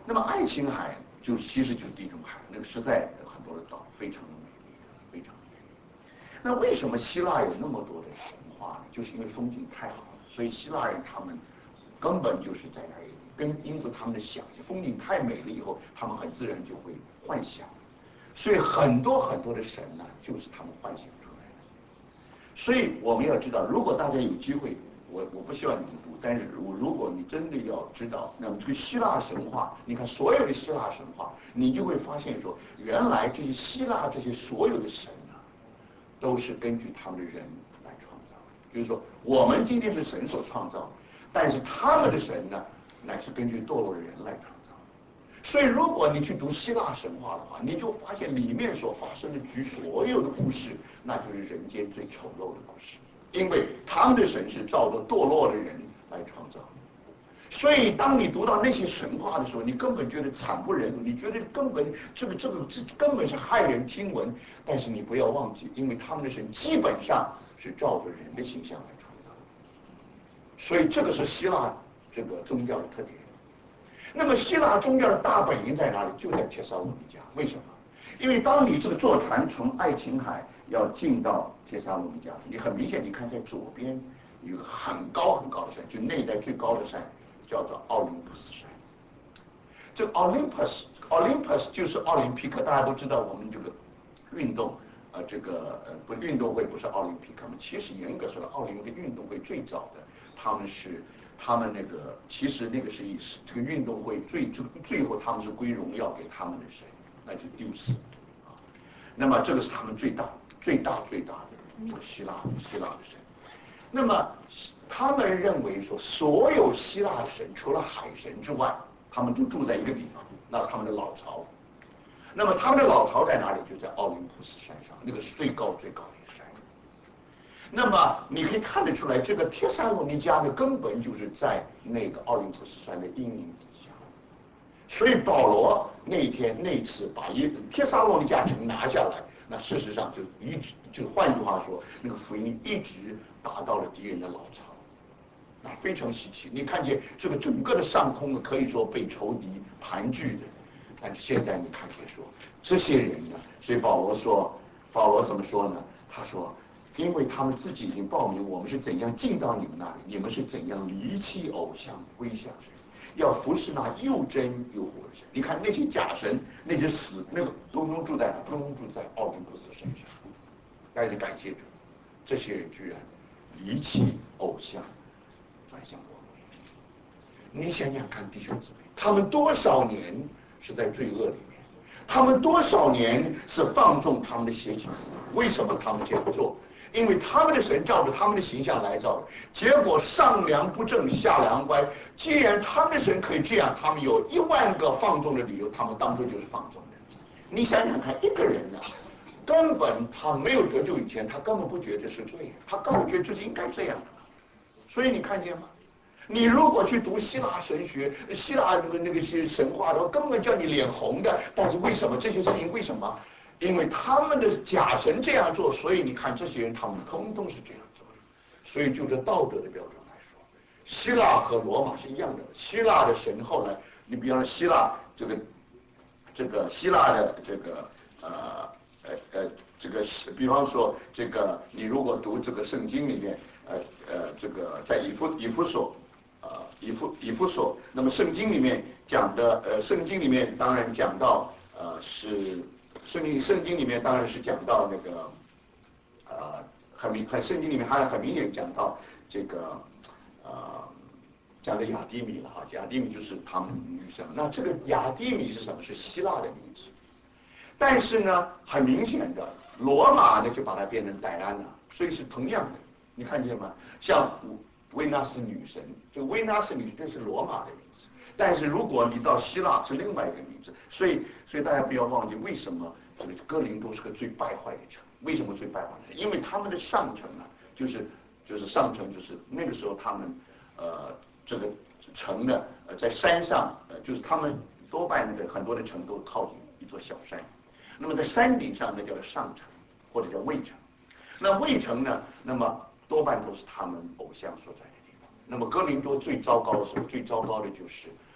那么爱琴海就其实就是地中海，那个实在很多的岛非常的美丽，非常的美丽。那为什么希腊有那么多的神话呢？就是因为风景太好了，所以希腊人他们根本就是在那里，跟因为他们的想象，风景太美了以后，他们很自然就会幻想，所以很多很多的神呢，就是他们幻想出来的。所以我们要知道，如果大家有机会，我我不希望你们读，但是如如果你真的要知道，那么这个希腊神话，你看所有的希腊神话，你就会发现说，原来这些希腊这些所有的神呢，都是根据他们的人来创造的。就是说，我们今天是神所创造的，但是他们的神呢，乃是根据堕落的人来创造的。所以，如果你去读希腊神话的话，你就发现里面所发生的局所有的故事，那就是人间最丑陋的故事。因为他们的神是照着堕落的人来创造的，所以当你读到那些神话的时候，你根本觉得惨不忍睹，你觉得根本这个这个这根本是骇人听闻。但是你不要忘记，因为他们的神基本上是照着人的形象来创造的，所以这个是希腊这个宗教的特点。那么希腊宗教的大本营在哪里？就在帖撒罗尼迦。为什么？因为当你这个坐船从爱琴海要进到帖撒罗尼迦，你很明显，你看在左边有一个很高很高的山，就那一带最高的山叫做奥林匹斯山。这个 Olympus，Olympus 就是奥林匹克，大家都知道我们这个运动，呃，这个呃不运动会不是奥林匹克嘛？其实严格说来，奥林匹克运动会最早的，他们是他们那个其实那个是一这个运动会最最最后他们是归荣耀给他们的神，那就是丢斯啊。那么这个是他们最大最大最大的这个希腊希腊的神。那么他们认为说，所有希腊的神除了海神之外，他们就住在一个地方，那是他们的老巢。那么他们的老巢在哪里？就在奥林匹斯山上，那个是最高最高的一个山。那么你可以看得出来，这个帖撒罗尼迦呢，根本就是在那个奥林匹斯山的阴影底下。所以保罗那一天那一次把一帖撒罗尼迦城拿下来，那事实上就一直就换句话说，那个福音一直达到了敌人的老巢，那非常稀奇。你看见这个整个的上空可以说被仇敌盘踞的，但是现在你看见说这些人呢，所以保罗说，保罗怎么说呢？他说，因为他们自己已经报名，我们是怎样进到你们那里，你们是怎样离弃偶像归向神，要服侍那又真又活的神。你看那些假神，那些死那个都能住在哪？都能住在奥林匹斯山上。大家感谢主，这些人居然离弃偶像，转向我。你想想看，弟兄姊妹，他们多少年是在罪恶里面，他们多少年是放纵他们的邪情私欲。为什么他们这样做？因为他们的神照着他们的形象来造的，结果上梁不正下梁歪。既然他们的神可以这样，他们有一万个放纵的理由，他们当初就是放纵的。你想想看，一个人呢、啊，根本他没有得救以前，他根本不觉得这是罪，他根本觉得这是应该这样的。所以你看见吗？你如果去读希腊神学、希腊那个那个些神话的话，根本叫你脸红的。但是为什么这些事情？为什么？因为他们的假神这样做，所以你看这些人，他们通通是这样做的。所以就这道德的标准来说，希腊和罗马是一样的。希腊的神后来，你比方说希腊这个这个希腊的这个呃呃呃这个，比方说这个，你如果读这个圣经里面，呃呃这个在以弗以弗所。呃，以弗以弗所，那么圣经里面讲的，呃，圣经里面当然讲到，呃，是圣经圣经里面当然是讲到那个，呃，很明很圣经里面还很明显讲到这个，呃，讲的雅迪米了哈，雅迪米就是他们女生。那这个雅迪米是什么？是希腊的名字，但是呢，很明显的，罗马呢就把它变成戴安娜，所以是同样的，你看见吗？像维纳斯女神，这个维纳斯女神这是罗马的名字，但是如果你到希腊是另外一个名字，所以所以大家不要忘记，为什么这个哥林多是个最败坏的城？为什么最败坏的城？因为他们的上城呢，就是就是上城，就是那个时候他们呃这个城呢，呃在山上，呃就是他们多半那个很多的城都靠近一座小山，那么在山顶上那叫做上城或者叫卫城，那卫城呢，那么多半都是他们偶像所在的地方。那么哥林多最糟糕的时候，最糟糕的就是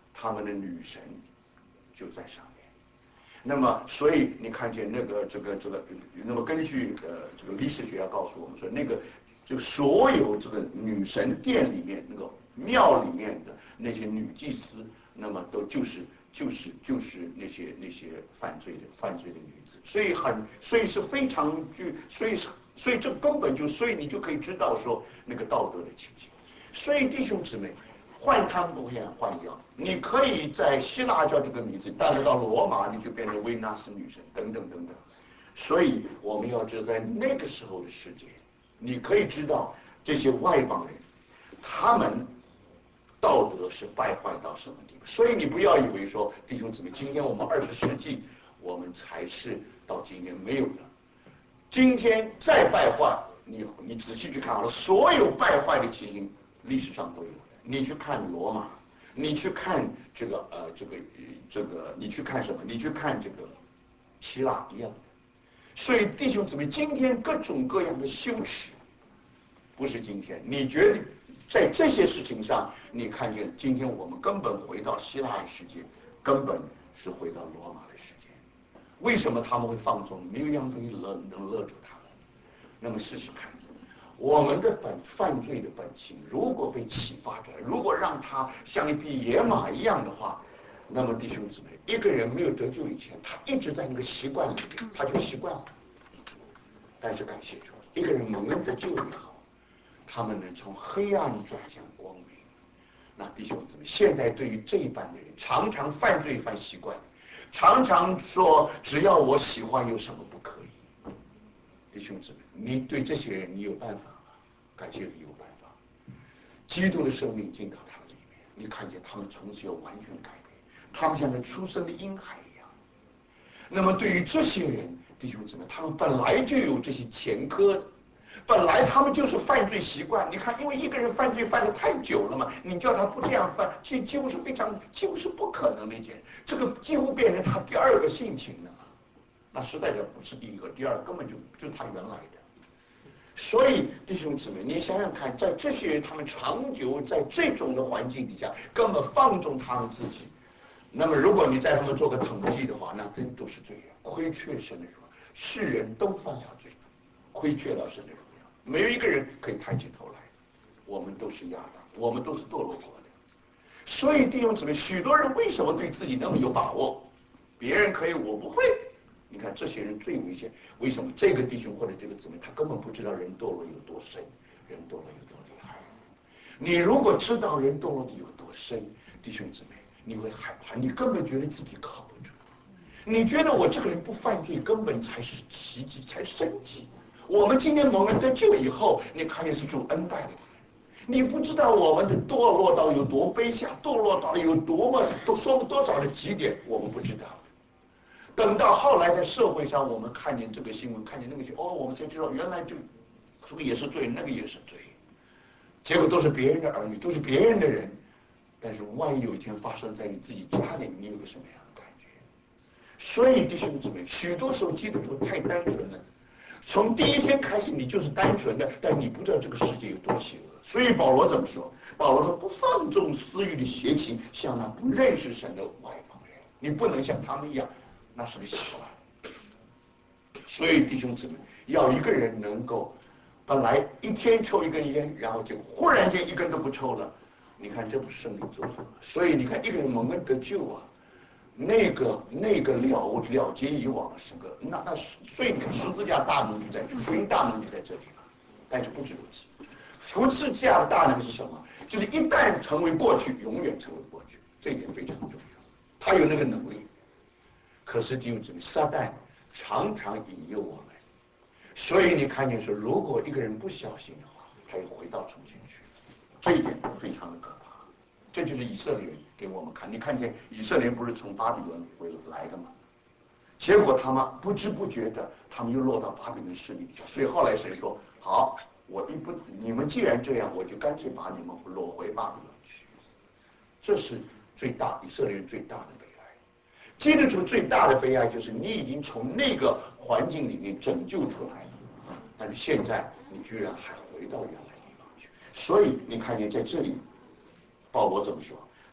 他们的女神就在上面。那么，所以你看见那个这个这个，那么根据呃这个历史学家告诉我们说，那个就所有这个女神殿里面那个庙里面的那些女祭司，那么都就是就是就是那些那些犯罪的犯罪的女子，所以很所以是非常具，所以所以这根本就所以你就可以知道说那个道德的情形。所以弟兄姊妹，换汤不换药，你可以在希腊叫这个名字，但是到罗马你就变成维纳斯女神等等等等。所以我们要知道，在那个时候的世界，你可以知道这些外邦人，他们道德是败坏到什么地步。所以你不要以为说，弟兄姊妹，今天我们二十世纪，我们才是到今天没有的。今天再败坏，你你仔细去看好了，所有败坏的情形，历史上都有的。你去看罗马，你去看这个呃这个这个，你去看什么？你去看这个希腊一样的。所以弟兄姊妹，今天各种各样的羞耻，不是今天。你觉得在这些事情上，你看见今天我们根本回到希腊的世界，根本是回到罗马的世界。为什么他们会放纵？没有一样东西勒能勒住他们。那么试试看，我们的本犯罪的本性，如果被启发出来，如果让他像一匹野马一样的话，那么弟兄姊妹，一个人没有得救以前，他一直在那个习惯里面，他就习惯了。但是感谢主，一个人蒙恩得救以后，他们能从黑暗转向光明。那弟兄姊妹，现在对于这一般的人，常常犯罪犯习惯，常常说只要我喜欢，有什么不可以？弟兄姊妹，你对这些人你有办法吗？感谢主有办法。基督的生命进到他们里面，你看见他们从此要完全改变，他们像个出生的婴孩一样。那么对于这些人，弟兄姊妹，他们本来就有这些前科，本来他们就是犯罪习惯。你看，因为一个人犯罪犯得太久了嘛，你叫他不这样犯，几几乎是非常几乎是不可能的一件，这个几乎变成他第二个性情了。那实在讲不是第一个，第二个根本就就是他原来的。所以弟兄姊妹，你想想看，在这些人他们长久在这种的环境底下，根本放纵他们自己。那么如果你在他们做个统计的话，那真都是罪人，亏缺神的荣耀。世人都犯了罪，亏缺了神的荣耀，没有一个人可以抬起头来。我们都是亚当，我们都是堕落过的。所以弟兄姊妹，许多人为什么对自己那么有把握？别人可以，我不会。你看这些人最危险，为什么？这个弟兄或者这个姊妹，他根本不知道人堕落有多深，人堕落有多厉害。你如果知道人堕落的有多深，弟兄姊妹，你会害怕，你根本觉得自己靠不住。你觉得我这个人不犯罪，根本才是奇迹，才神奇。我们今天蒙恩得救以后，你看见是主恩待我们。你不知道我们的堕落到有多卑下，堕落到有多么都说不多少的极点，我们不知道。等到后来在社会上，我们看见这个新闻，看见那个新闻，哦，我们才知道原来这个这个也是罪，那个也是罪。结果都是别人的儿女，都是别人的人。但是万一有一天发生在你自己家里，你有个什么样的感觉？所以弟兄姊妹，许多时候基督徒太单纯了。从第一天开始，你就是单纯的，但你不知道这个世界有多邪恶。所以保罗怎么说？保罗说：“不放纵私欲的邪情，像那不认识神的外邦人，你不能像他们一样。”那是个习惯。所以弟兄姊妹，要一个人能够，本来一天抽一根烟，然后就忽然间一根都不抽了，你看这不是圣灵做的吗？所以你看一个人蒙恩得救啊，那个那个了了结以往是个那那所以十字架大能就在福音大能就在这里了。但是不止如此，福字架的大能是什么？就是一旦成为过去，永远成为过去，这一点非常重要。他有那个能力。可是弟兄姊妹，撒旦常常引诱我们，所以你看见说，如果一个人不小心的话，他又回到从前去，这一点非常的可怕。这就是以色列人给我们看，你看见以色列人不是从巴比伦回来的吗？结果他们不知不觉的，他们又落到巴比伦势力底下。所以后来谁说好，我一不你们既然这样，我就干脆把你们掳回巴比伦去。这是最大以色列人最大的悲哀。基督徒最大的悲哀就是你已经从那个环境里面拯救出来了，但是现在你居然还回到原来地方去。所以你看见在这里，保罗怎么说？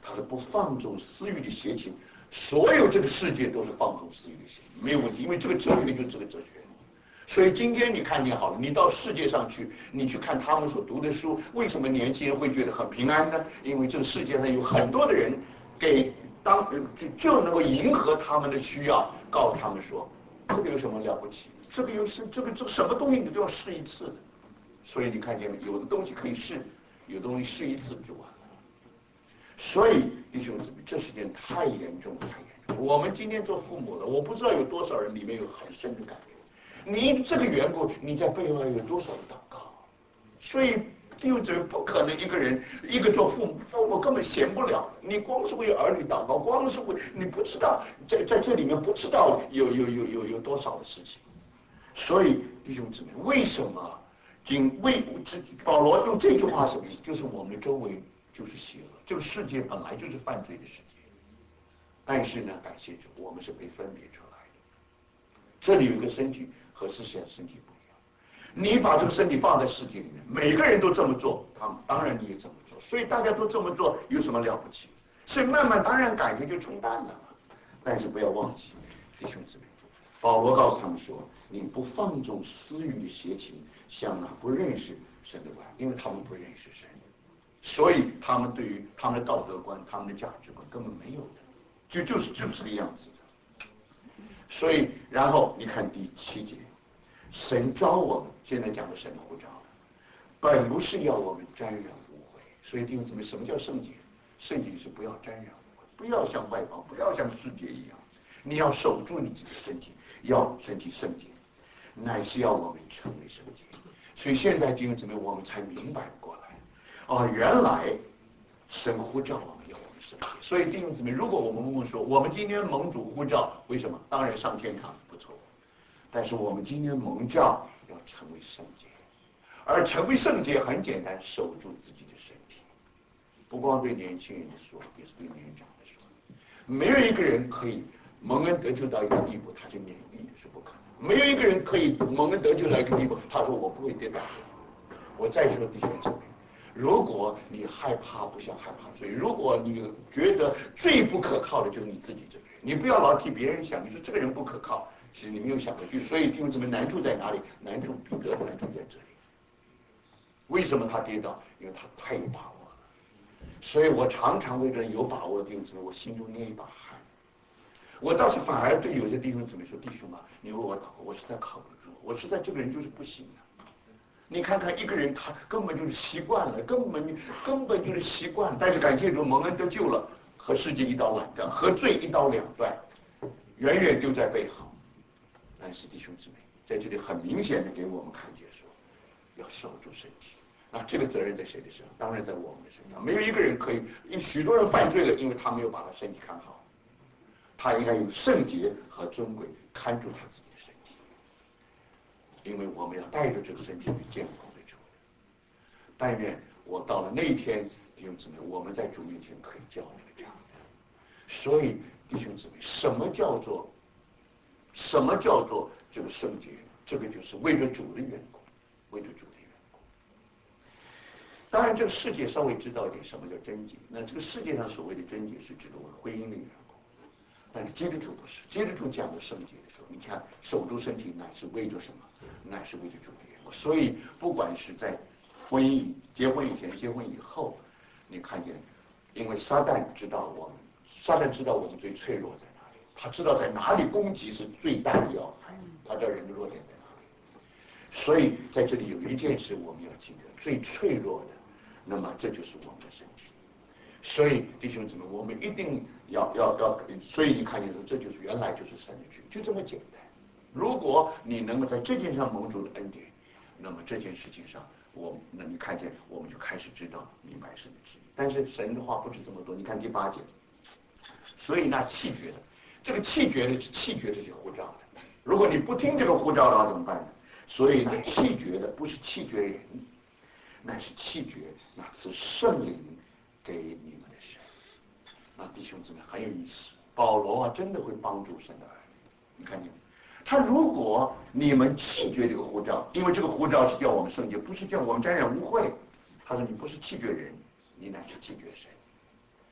他是不放纵私欲的邪情，所有这个世界都是放纵私欲的邪情，没有问题，因为这个哲学就是这个哲学。所以今天你看见好了，你到世界上去，你去看他们所读的书，为什么年轻人会觉得很平安呢？因为这个世界上有很多的人给当就就能够迎合他们的需要，告诉他们说，这个有什么了不起？这个有是这个这个什么东西你都要试一次的。所以你看见没？有的东西可以试，有的东西试一次就完了。所以弟兄姊妹，这是件太严重太严重。我们今天做父母的，我不知道有多少人里面有很深的感觉。你这个缘故，你在背后有多少的祷告？所以弟兄姊妹，不可能一个人一个做父母，父母根本闲不了。你光是为儿女祷告，光是为你不知道在在这里面不知道有有有有有多少的事情。所以弟兄姊妹，为什么仅为这保罗用这句话什么意思？就是我们的周围就是邪恶，这个世界本来就是犯罪的世界。但是呢，感谢主，我们是被分别出来的。这里有一个身体和世界身体不一样。你把这个身体放在世界里面，每个人都这么做，他们当然你也这么做，所以大家都这么做，有什么了不起？所以慢慢当然感觉就冲淡了嘛。但是不要忘记，弟兄姊妹，保罗告诉他们说：“你不放纵私欲的邪情，像那不认识神的玩，因为他们不认识神，所以他们对于他们的道德观、他们的价值观根本没有的，就就是就是这个样子的。所以，然后你看第七节，神召我们，现在讲的神的呼召了，本不是要我们沾染污秽。所以弟兄姊妹，什么叫圣洁？圣洁是不要沾染污秽，不要像外邦，不要像世界一样。”你要守住你自己的身体，要身体圣洁，乃是要我们成为圣洁。所以现在弟兄姊妹，我们才明白过来，哦，原来神呼召我们要我们圣洁。所以弟兄姊妹，如果我们问说，我们今天蒙主呼召，为什么？当然上天堂不错，但是我们今天蒙召要成为圣洁，而成为圣洁很简单，守住自己的身体。不光对年轻人说，也是对年长的说，没有一个人可以蒙恩得救到一个地步，他是免疫的，是不可能。没有一个人可以蒙恩得救到一个地步，他说我不会跌倒。我再说弟兄姊妹，如果你害怕不想害怕罪，如果你觉得最不可靠的就是你自己这个人，你不要老替别人想，你说这个人不可靠，其实你没有想过去。所以弟兄姊妹，难处在哪里？难处彼得的难处在这里。为什么他跌倒？因为他太有把握了。所以我常常为这有把握的弟兄姊妹，我心中捏一把汗。我倒是反而对有些弟兄姊妹说：“弟兄啊，你为我祷告，我实在靠不住，我实在这个人就是不行的。你看看一个人，他根本就是习惯了，根本根本就是习惯。但是感谢主，蒙恩得救了，和世界一刀两断，和罪一刀两断，远远丢在背后。但是弟兄姊妹，在这里很明显的给我们看见说，要守住身体。那这个责任在谁的身上？当然在我们的身上。没有一个人可以，许多人犯罪了，因为他没有把他身体看好。”他应该用圣洁和尊贵看住他自己的身体，因为我们要带着这个身体去见我们的主。但愿我到了那一天，弟兄姊妹，我们在主面前可以交这个账。所以弟兄姊妹，什么叫做什么叫做这个圣洁？这个就是为了主的缘故，为了主的缘故。当然，这个世界稍微知道一点什么叫贞洁。那这个世界上所谓的贞洁，是指的我婚姻的缘故。但是基督徒不是，基督徒讲的圣洁的时候，你看守住身体乃是为着什么？乃是为着主的缘故。所以不管是在婚姻、结婚以前、结婚以后，你看见，因为撒旦知道我们，撒旦知道我们最脆弱在哪里，他知道在哪里攻击是最大的要害，他知道人的弱点在哪里。所以在这里有一件事我们要记得，最脆弱的，那么这就是我们的身体。所以弟兄姊妹，我们一定要要要，所以你看见说，这就是原来就是神的旨意，就这么简单。如果你能够在这件事上蒙主的恩典，那么这件事情上，我那你看见我们就开始知道明白神的旨意。但是神的话不止这么多，你看第八节，所以那弃绝的，这个弃绝的是弃绝这些呼召的。如果你不听这个呼召的话怎么办呢？所以那弃绝的不是弃绝人，乃是弃绝那是圣灵给你们的神。那弟兄姊妹很有意思，保罗啊真的会帮助神的儿女。你看见没？他如果你们弃绝这个呼召，因为这个呼召是叫我们圣洁，不是叫我们沾染污秽。他说你不是弃绝人，你乃是弃绝神。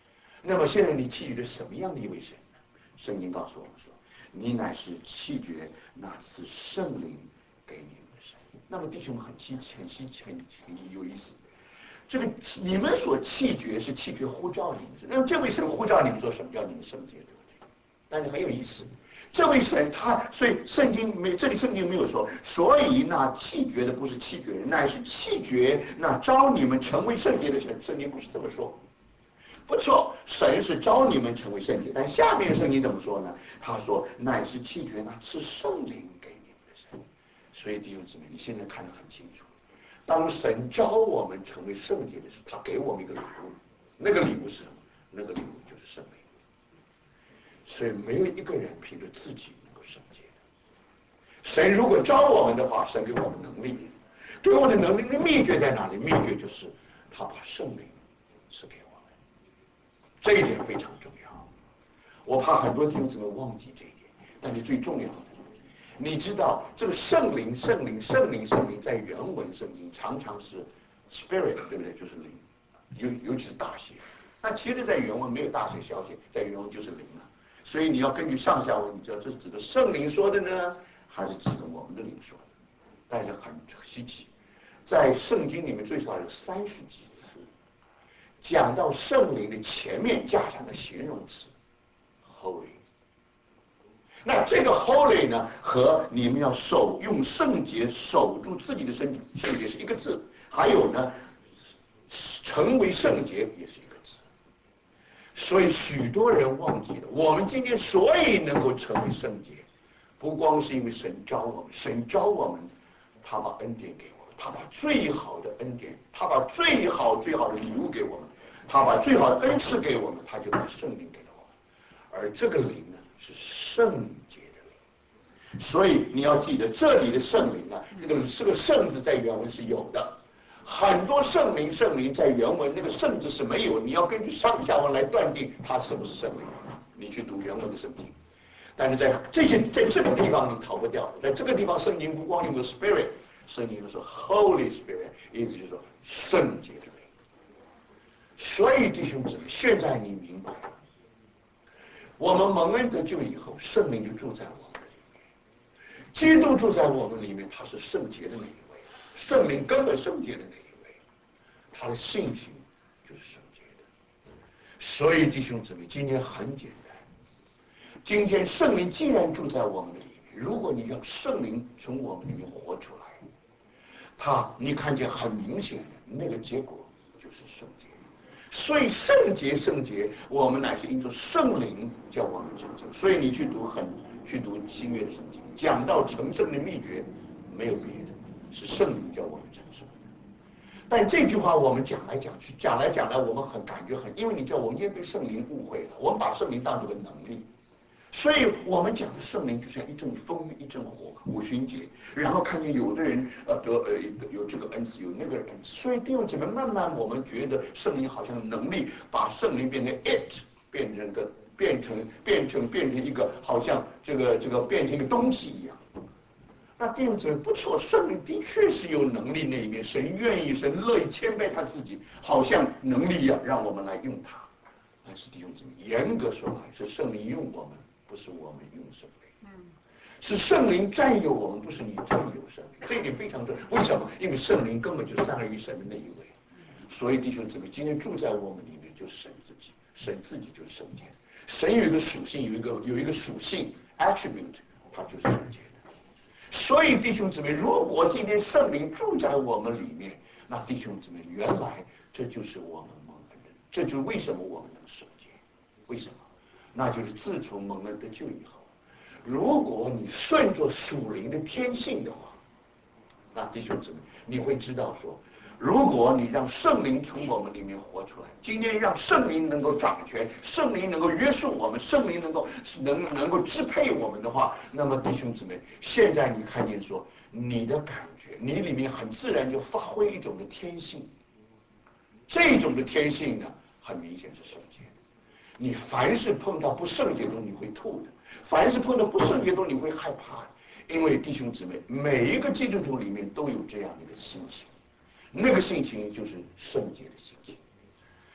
那么现在你弃绝了什么样的一位神呢？圣经告诉我们说，你乃是弃绝那赐圣灵给你们的神。那么弟兄们很稀很稀很很有意思，这个你们所弃绝是弃绝呼召你们的，那么这位神呼召你们做什么？叫你们圣洁，对不对？但是很有意思，这位神他，所以圣经没这里圣经没有说，所以那弃绝的不是弃绝人，乃是弃绝那招你们成为圣洁的神。圣经不是这么说。不错，神是招你们成为圣洁，但下面圣经怎么说呢？他说乃是弃绝那赐圣灵给你们的神。所以弟兄姊妹，你现在看得很清楚，当神招我们成为圣洁的时候，他给我们一个礼物，那个礼物是什么？那个礼物就是圣灵。所以没有一个人凭着自己能够圣洁的。神如果招我们的话，神给我们能力，给我们的能力的秘诀在哪里？秘诀就是他把圣灵赐给我们，这一点非常重要。我怕很多弟兄姊妹忘记这一点，但是最重要的，你知道这个圣灵、圣灵、圣灵、圣灵，在原文圣经常常是 spirit， 对不对？就是灵，尤尤其是大写。那其实，在原文没有大写小写，在原文就是灵了。所以你要根据上下文，你知道这是指的圣灵说的呢，还是指的我们的灵说的？但是很稀奇，在圣经里面最少有三十几次讲到圣灵的前面加上个形容词 holy。那这个 holy 呢，和你们要守用圣洁守住自己的身体圣洁是一个字，还有呢，成为圣洁也是一个字。所以许多人忘记了，我们今天所以能够成为圣洁，不光是因为神招我们，神招我们，他把恩典给我们，他把最好的恩典，他把最好最好的礼物给我们，他把最好的恩赐给我们，他就把圣灵给了我们。而这个灵呢，是圣洁的灵。所以你要记得，这里的圣灵呢，这个这个圣字在原文是有的。很多圣灵，圣灵在原文那个圣字是没有，你要根据上下文来断定它是不是圣灵。你去读原文的圣经，但是在这些在这个地方你逃不掉，在这个地方圣经不光用个 spirit， 圣经又说 Holy Spirit， 意思就是说圣洁的灵。所以弟兄姊妹，现在你明白了，我们蒙恩得救以后，圣灵就住在我们的里面，基督住在我们里面，他是圣洁的那一位。圣灵根本圣洁的那一位，他的性情就是圣洁的。所以弟兄姊妹，今天很简单，今天圣灵既然住在我们的里面，如果你让圣灵从我们里面活出来，他你看见很明显的那个结果就是圣洁。所以圣洁圣洁，我们乃是因着圣灵叫我们成圣。所以你去读很去读新约的圣经，讲到成圣的秘诀，没有别的，是圣灵叫我们成圣。但这句话我们讲来讲去，讲来讲来，我们很感觉很，因为你知道我们今天对圣灵误会了，我们把圣灵当作个能力，所以我们讲的圣灵就像一阵风一阵火，五旬节，然后看见有的人呃得呃有这个恩赐，有那个恩赐，所以弟兄姐妹，慢慢我们觉得圣灵好像能力，把圣灵变成 it， 变成个变成变成变成一个好像这个这个变成一个东西一样。那弟兄姊妹不错，圣灵的确是有能力那一面，神愿意，神乐意谦卑他自己，好像能力一样，让我们来用它。但是弟兄姊妹，严格说来，是圣灵用我们，不是我们用圣灵。是圣灵占有我们，不是你占有圣灵。这一点非常重要。为什么？因为圣灵根本就是三而一神的那一位。所以弟兄姊妹，今天住在我们里面就是神自己，神自己就是圣洁。神有一个属性，有一个有一个属性 attribute， 它就是圣洁的。所以弟兄姊妹，如果今天圣灵住在我们里面，那弟兄姊妹，原来这就是我们蒙恩的，这就是为什么我们能圣洁。为什么？那就是自从蒙恩得救以后，如果你顺着属灵的天性的话，那弟兄姊妹，你会知道说，如果你让圣灵从我们里面活出来，今天让圣灵能够掌权，圣灵能够约束我们，圣灵能够能能够支配我们的话，那么弟兄姊妹，现在你看见说，你的感觉，你里面很自然就发挥一种的天性，这种的天性呢，很明显是圣洁的。你凡是碰到不圣洁中，你会吐的；凡是碰到不圣洁中，你会害怕的。因为弟兄姊妹，每一个基督徒里面都有这样的一个心情，那个性情就是圣洁的性情。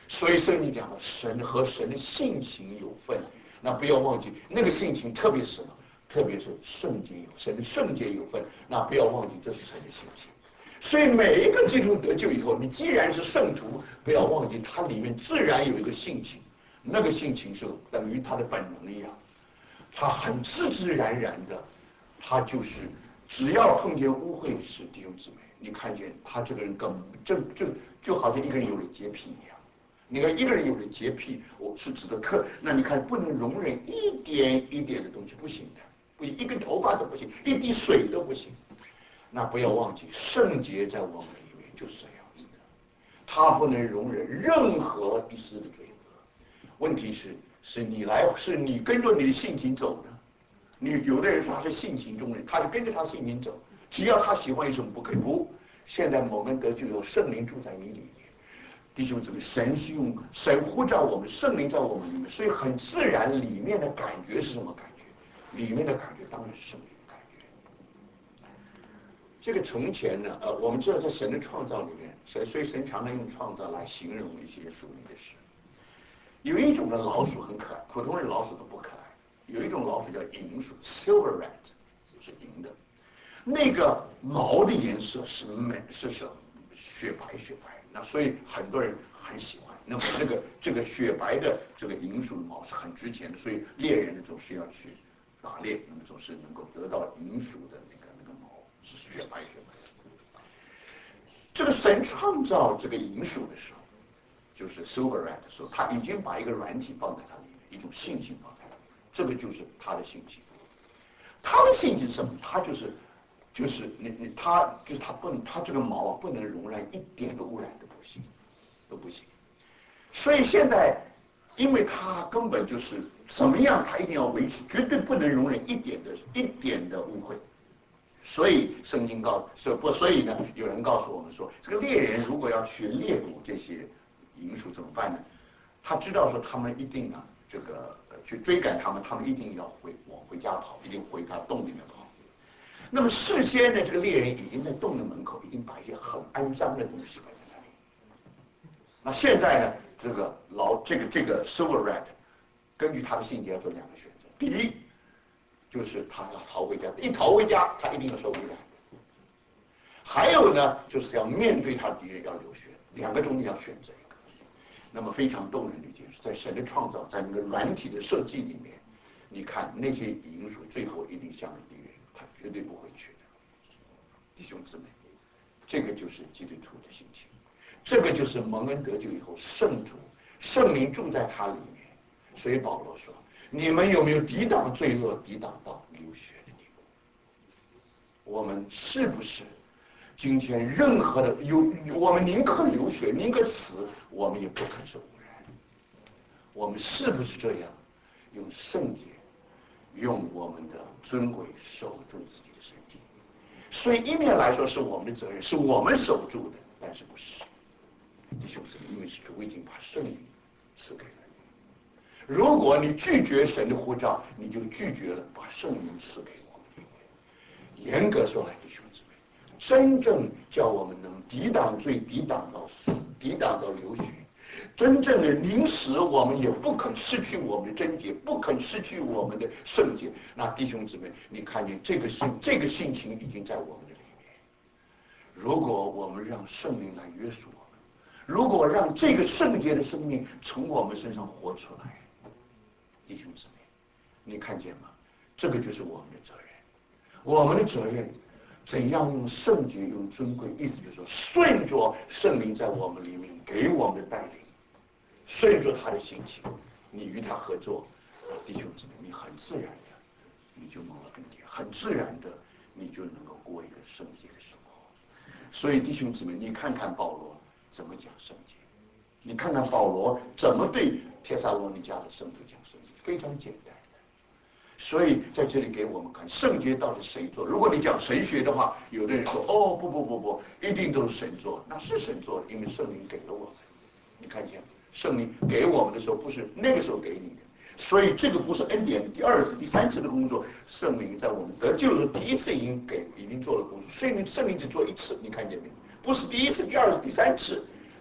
所以圣经讲的神和神的性情有份，那不要忘记那个性情，特别是什么？特别是圣洁有神的圣洁有份，那不要忘记这是神的性情。所以每一个基督徒得救以后，你既然是圣徒，不要忘记它里面自然有一个性情，那个性情是等于他的本能一样，他很自自然然的，他就是只要碰见污秽的事，弟兄姊妹，你看见他这个人根本就就就好像一个人有了洁癖一样。你看一个人有了洁癖，我是指的特，那你看不能容忍一点一点的东西，不行的，不一根头发都不行，一滴水都不行。那不要忘记，圣洁在我们里面就是这样子的，他不能容忍任何一丝的罪恶。问题是，是你来，是你跟着你的性情走呢？你有的人说他是性情中人，他就跟着他性情走，只要他喜欢有什么不可以不。现在我们得就有圣灵住在你里面。弟兄姊妹，神是用神呼召我们，圣灵在我们里面，所以很自然，里面的感觉是什么感觉？里面的感觉当然是圣灵的感觉。这个从前呢，呃，我们知道在神的创造里面，神所以神常常用创造来形容一些属灵的事。有一种的老鼠很可爱，普通的老鼠都不可爱。有一种老鼠叫银鼠 （silver rat）， 是银的，那个毛的颜色是美，是什么？雪白雪白。那所以很多人很喜欢。那么那个这个雪白的这个银鼠的毛是很值钱的，所以猎人总是要去打猎，那么总是能够得到银鼠的那个那个毛是雪白雪白的。这个神创造这个银鼠的时候，就是 silver rat 的时候，他已经把一个软体放在它里面，一种性情放在里面，这个就是它的性情。它的性情是什么？它就是就是你你它就是它不能，它这个毛啊不能容忍一点的污染都不行，都不行。所以现在，因为它根本就是怎么样，它一定要维持，绝对不能容忍一点的一点的污秽。所以圣经告说不，所以呢，有人告诉我们说，这个猎人如果要去猎捕这些银鼠怎么办呢？他知道说他们一定啊，这个、呃、去追赶他们，他们一定要回往回家跑，一定回他洞里面跑。那么事先呢，这个猎人已经在洞的门口已经把一些很肮脏的东西摆在那里。那现在呢，这个老这个这个 silver rat， 根据他的性格要做两个选择。第一，就是他要逃回家，一逃回家，他一定要受污染。还有呢，就是要面对他的敌人，要流血。两个中间要选择一个。那么非常动人的一件事，在神的创造，在那个软体的设计里面，你看那些银鼠最后一定向着敌人，他绝对不会去的。弟兄姊妹，这个就是基督徒的心情，这个就是蒙恩得救以后圣徒圣灵住在他里面。所以保罗说，你们有没有抵挡罪恶，抵挡到流血的地步？我们是不是今天任何的有，我们宁可流血，宁可死，我们也不肯受污染。我们是不是这样用圣洁，用我们的尊贵守住自己的身体？所以一面来说是我们的责任，是我们守住的，但是不是，弟兄姊妹，因为主已经把圣灵赐给了你。如果你拒绝神的呼召，你就拒绝了把圣灵赐给我们。严格说来，弟兄姊妹，真正叫我们能抵挡罪，抵挡到死，抵挡到流血，真正的宁死我们也不肯失去我们的贞洁，不肯失去我们的圣洁。那弟兄姊妹，你看见这个性这个性情已经在我们的里面。如果我们让圣灵来约束我们，如果让这个圣洁的生命从我们身上活出来，弟兄姊妹，你看见吗？这个就是我们的责任。我们的责任怎样用圣洁，用尊贵，意思就是说顺着圣灵在我们里面给我们的带领，顺着他的心情，你与他合作，弟兄姊妹，你很自然的你就蒙了恩典，很自然的你就能够过一个圣洁的生活。所以弟兄姊妹，你看看保罗怎么讲圣洁，你看看保罗怎么对帖撒罗尼迦的圣徒讲圣洁，非常简单。所以在这里给我们看圣洁到底谁做。如果你讲神学的话，有的人说哦不不不不，一定都是神做，那是神做的，因为圣灵给了我们。你看见圣灵给我们的时候，不是那个时候给你的，所以这个不是恩典第二次、第三次的工作。圣灵在我们得救的时候，第一次已经给已经做了工作，所以你圣灵只做一次，你看见没有？不是第一次、第二次、第三次，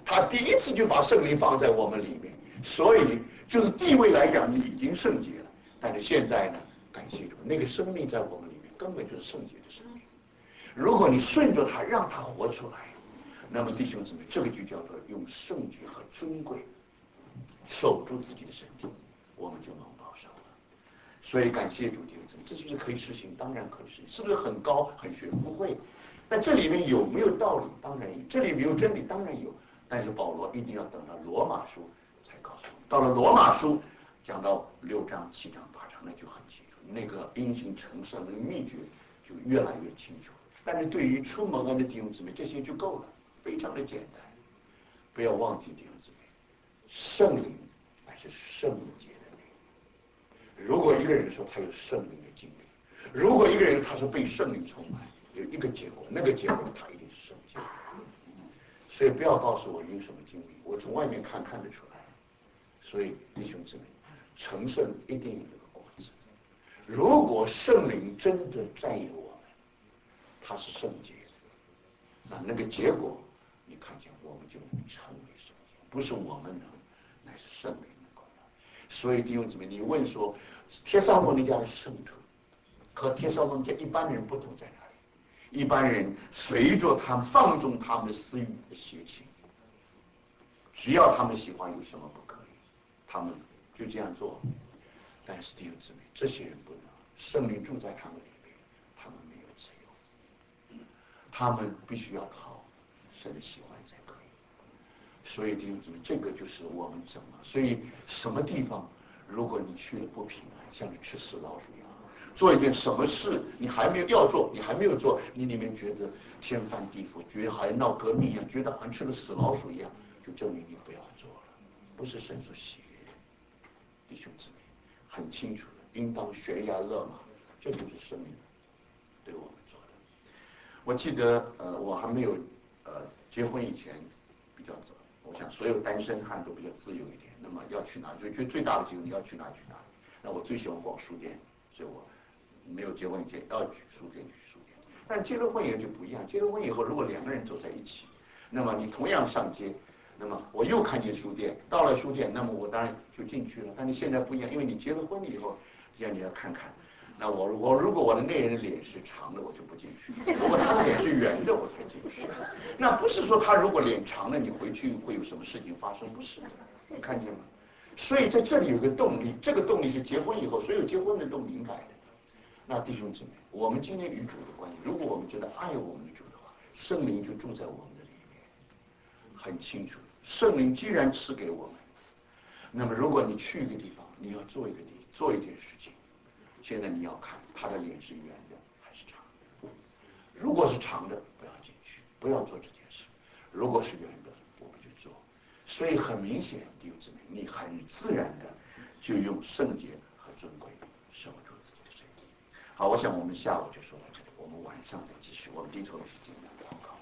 他第一次就把圣灵放在我们里面，所以就是地位来讲，你已经圣洁了。但是现在呢，感谢主，那个生命在我们里面根本就是圣洁的生命。如果你顺着他，让他活出来，那么弟兄姊妹，这个就叫做用圣洁和尊贵守住自己的身体，我们就能保守了。所以感谢主，弟兄姊妹，这是不是可以实行？当然可以实行。是不是很高很玄？不会。但这里面有没有道理？当然有。这里没有真理？当然有。但是保罗一定要等到罗马书才告诉我们。到了罗马书，讲到六章、七章、八章，那就很清楚，那个因信成圣那个秘诀就越来越清楚。但是对于出蒙恩的弟兄姊妹，这些就够了，非常的简单。不要忘记弟兄姊妹，圣灵乃是圣洁的灵。如果一个人说他有圣灵的经历，如果一个人他是被圣灵充满，有一个结果，那个结果他一定是圣洁的。所以不要告诉我你有什么经历，我从外面看看得出来。所以弟兄姊妹，成圣一定有这个果子。如果圣灵真的在意我们，他是圣洁的，那那个结果你看见我们就能成为圣洁，不是我们能，乃是圣灵能够能。所以弟兄姊妹，你问说帖撒罗尼迦的圣徒和帖撒罗尼迦一般人不同在哪里？一般人随着他们放纵他们的私欲的邪情，只要他们喜欢，有什么不可以？他们就这样做。但是弟兄姊妹，这些人不能，圣灵住在他们里面，他们没有自由，他们必须要讨神的喜欢才可以。所以弟兄姊妹，这个就是我们怎么，所以什么地方，如果你去了不平安，像是吃死老鼠一样。做一件什么事，你还没有要做，你还没有做，你里面觉得天翻地覆，觉得好像闹革命一样，觉得好像吃了死老鼠一样，就证明你不要做了，不是神所喜悦的。弟兄姊妹，很清楚的，应当悬崖勒马，这就是生命对我们做的。我记得，呃，我还没有呃结婚以前比较早，我想所有单身汉都比较自由一点。那么要去哪，就觉得最大的机会，你要去哪去哪。那我最喜欢逛书店，所以我没有结婚以前要去书店去书店。但结了婚以后就不一样，结了婚以后，如果两个人走在一起，那么你同样上街，那么我又看见书店，到了书店，那么我当然就进去了。但是现在不一样，因为你结了婚了以后，这样你要看看。那我我如果我的那人的脸是长的，我就不进去；如果他的脸是圆的，我才进去。那不是说他如果脸长了，你回去会有什么事情发生，不是的，你看见吗？所以在这里有个动力，这个动力是结婚以后所有结婚人都明白的。那弟兄姊妹，我们今天与主的关系，如果我们真的爱我们的主的话，圣灵就住在我们的里面，很清楚。圣灵既然赐给我们，那么如果你去一个地方，你要做一个地做一件事情，现在你要看他的脸是圆的还是长的。如果是长的，不要进去，不要做这件事；如果是圆的，我们就做。所以很明显，弟兄姊妹，你很自然的就用圣洁和尊贵守住自己的身体。好，我想我们下午就说到这里，我们晚上再继续。我们低头是尽量祷告。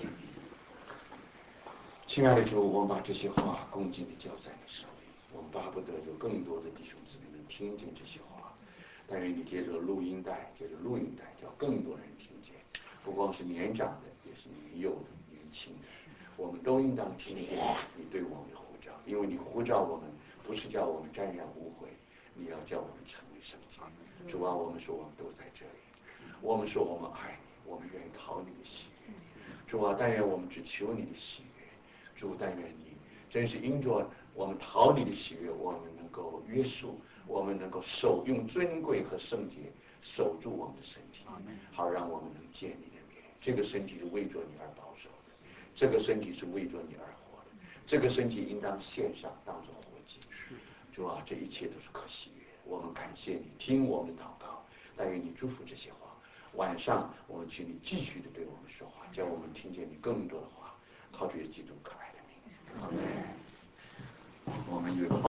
亲爱的主，我们把这些话恭敬地交在你手里。我们巴不得有更多的弟兄姊妹能听见这些话。但愿你借着录音带，借着录音带，叫更多人听见，不光是年长的，也是年幼的、年轻的。我们都应当听见你对我们的呼召，因为你呼召我们，不是叫我们沾染污秽，你要叫我们成为圣洁。主啊，我们说我们都在这里，我们说我们爱你，我们愿意讨你的喜悦。主啊，但愿我们只求你的喜悦。主，但愿你真是因着我们讨你的喜悦，我们能够约束，我们能够守用尊贵和圣洁守住我们的身体，好让我们能见你的面。这个身体是为着你而保守的，这个身体是为着你而活的，这个身体应当献上，当作活祭。主啊，这一切都是可喜悦。我们感谢你，听我们的祷告，但愿你祝福这些话。晚上我们请你继续的对我们说话，叫我们听见你更多的话。靠主耶稣基督可爱的名，我们有一个。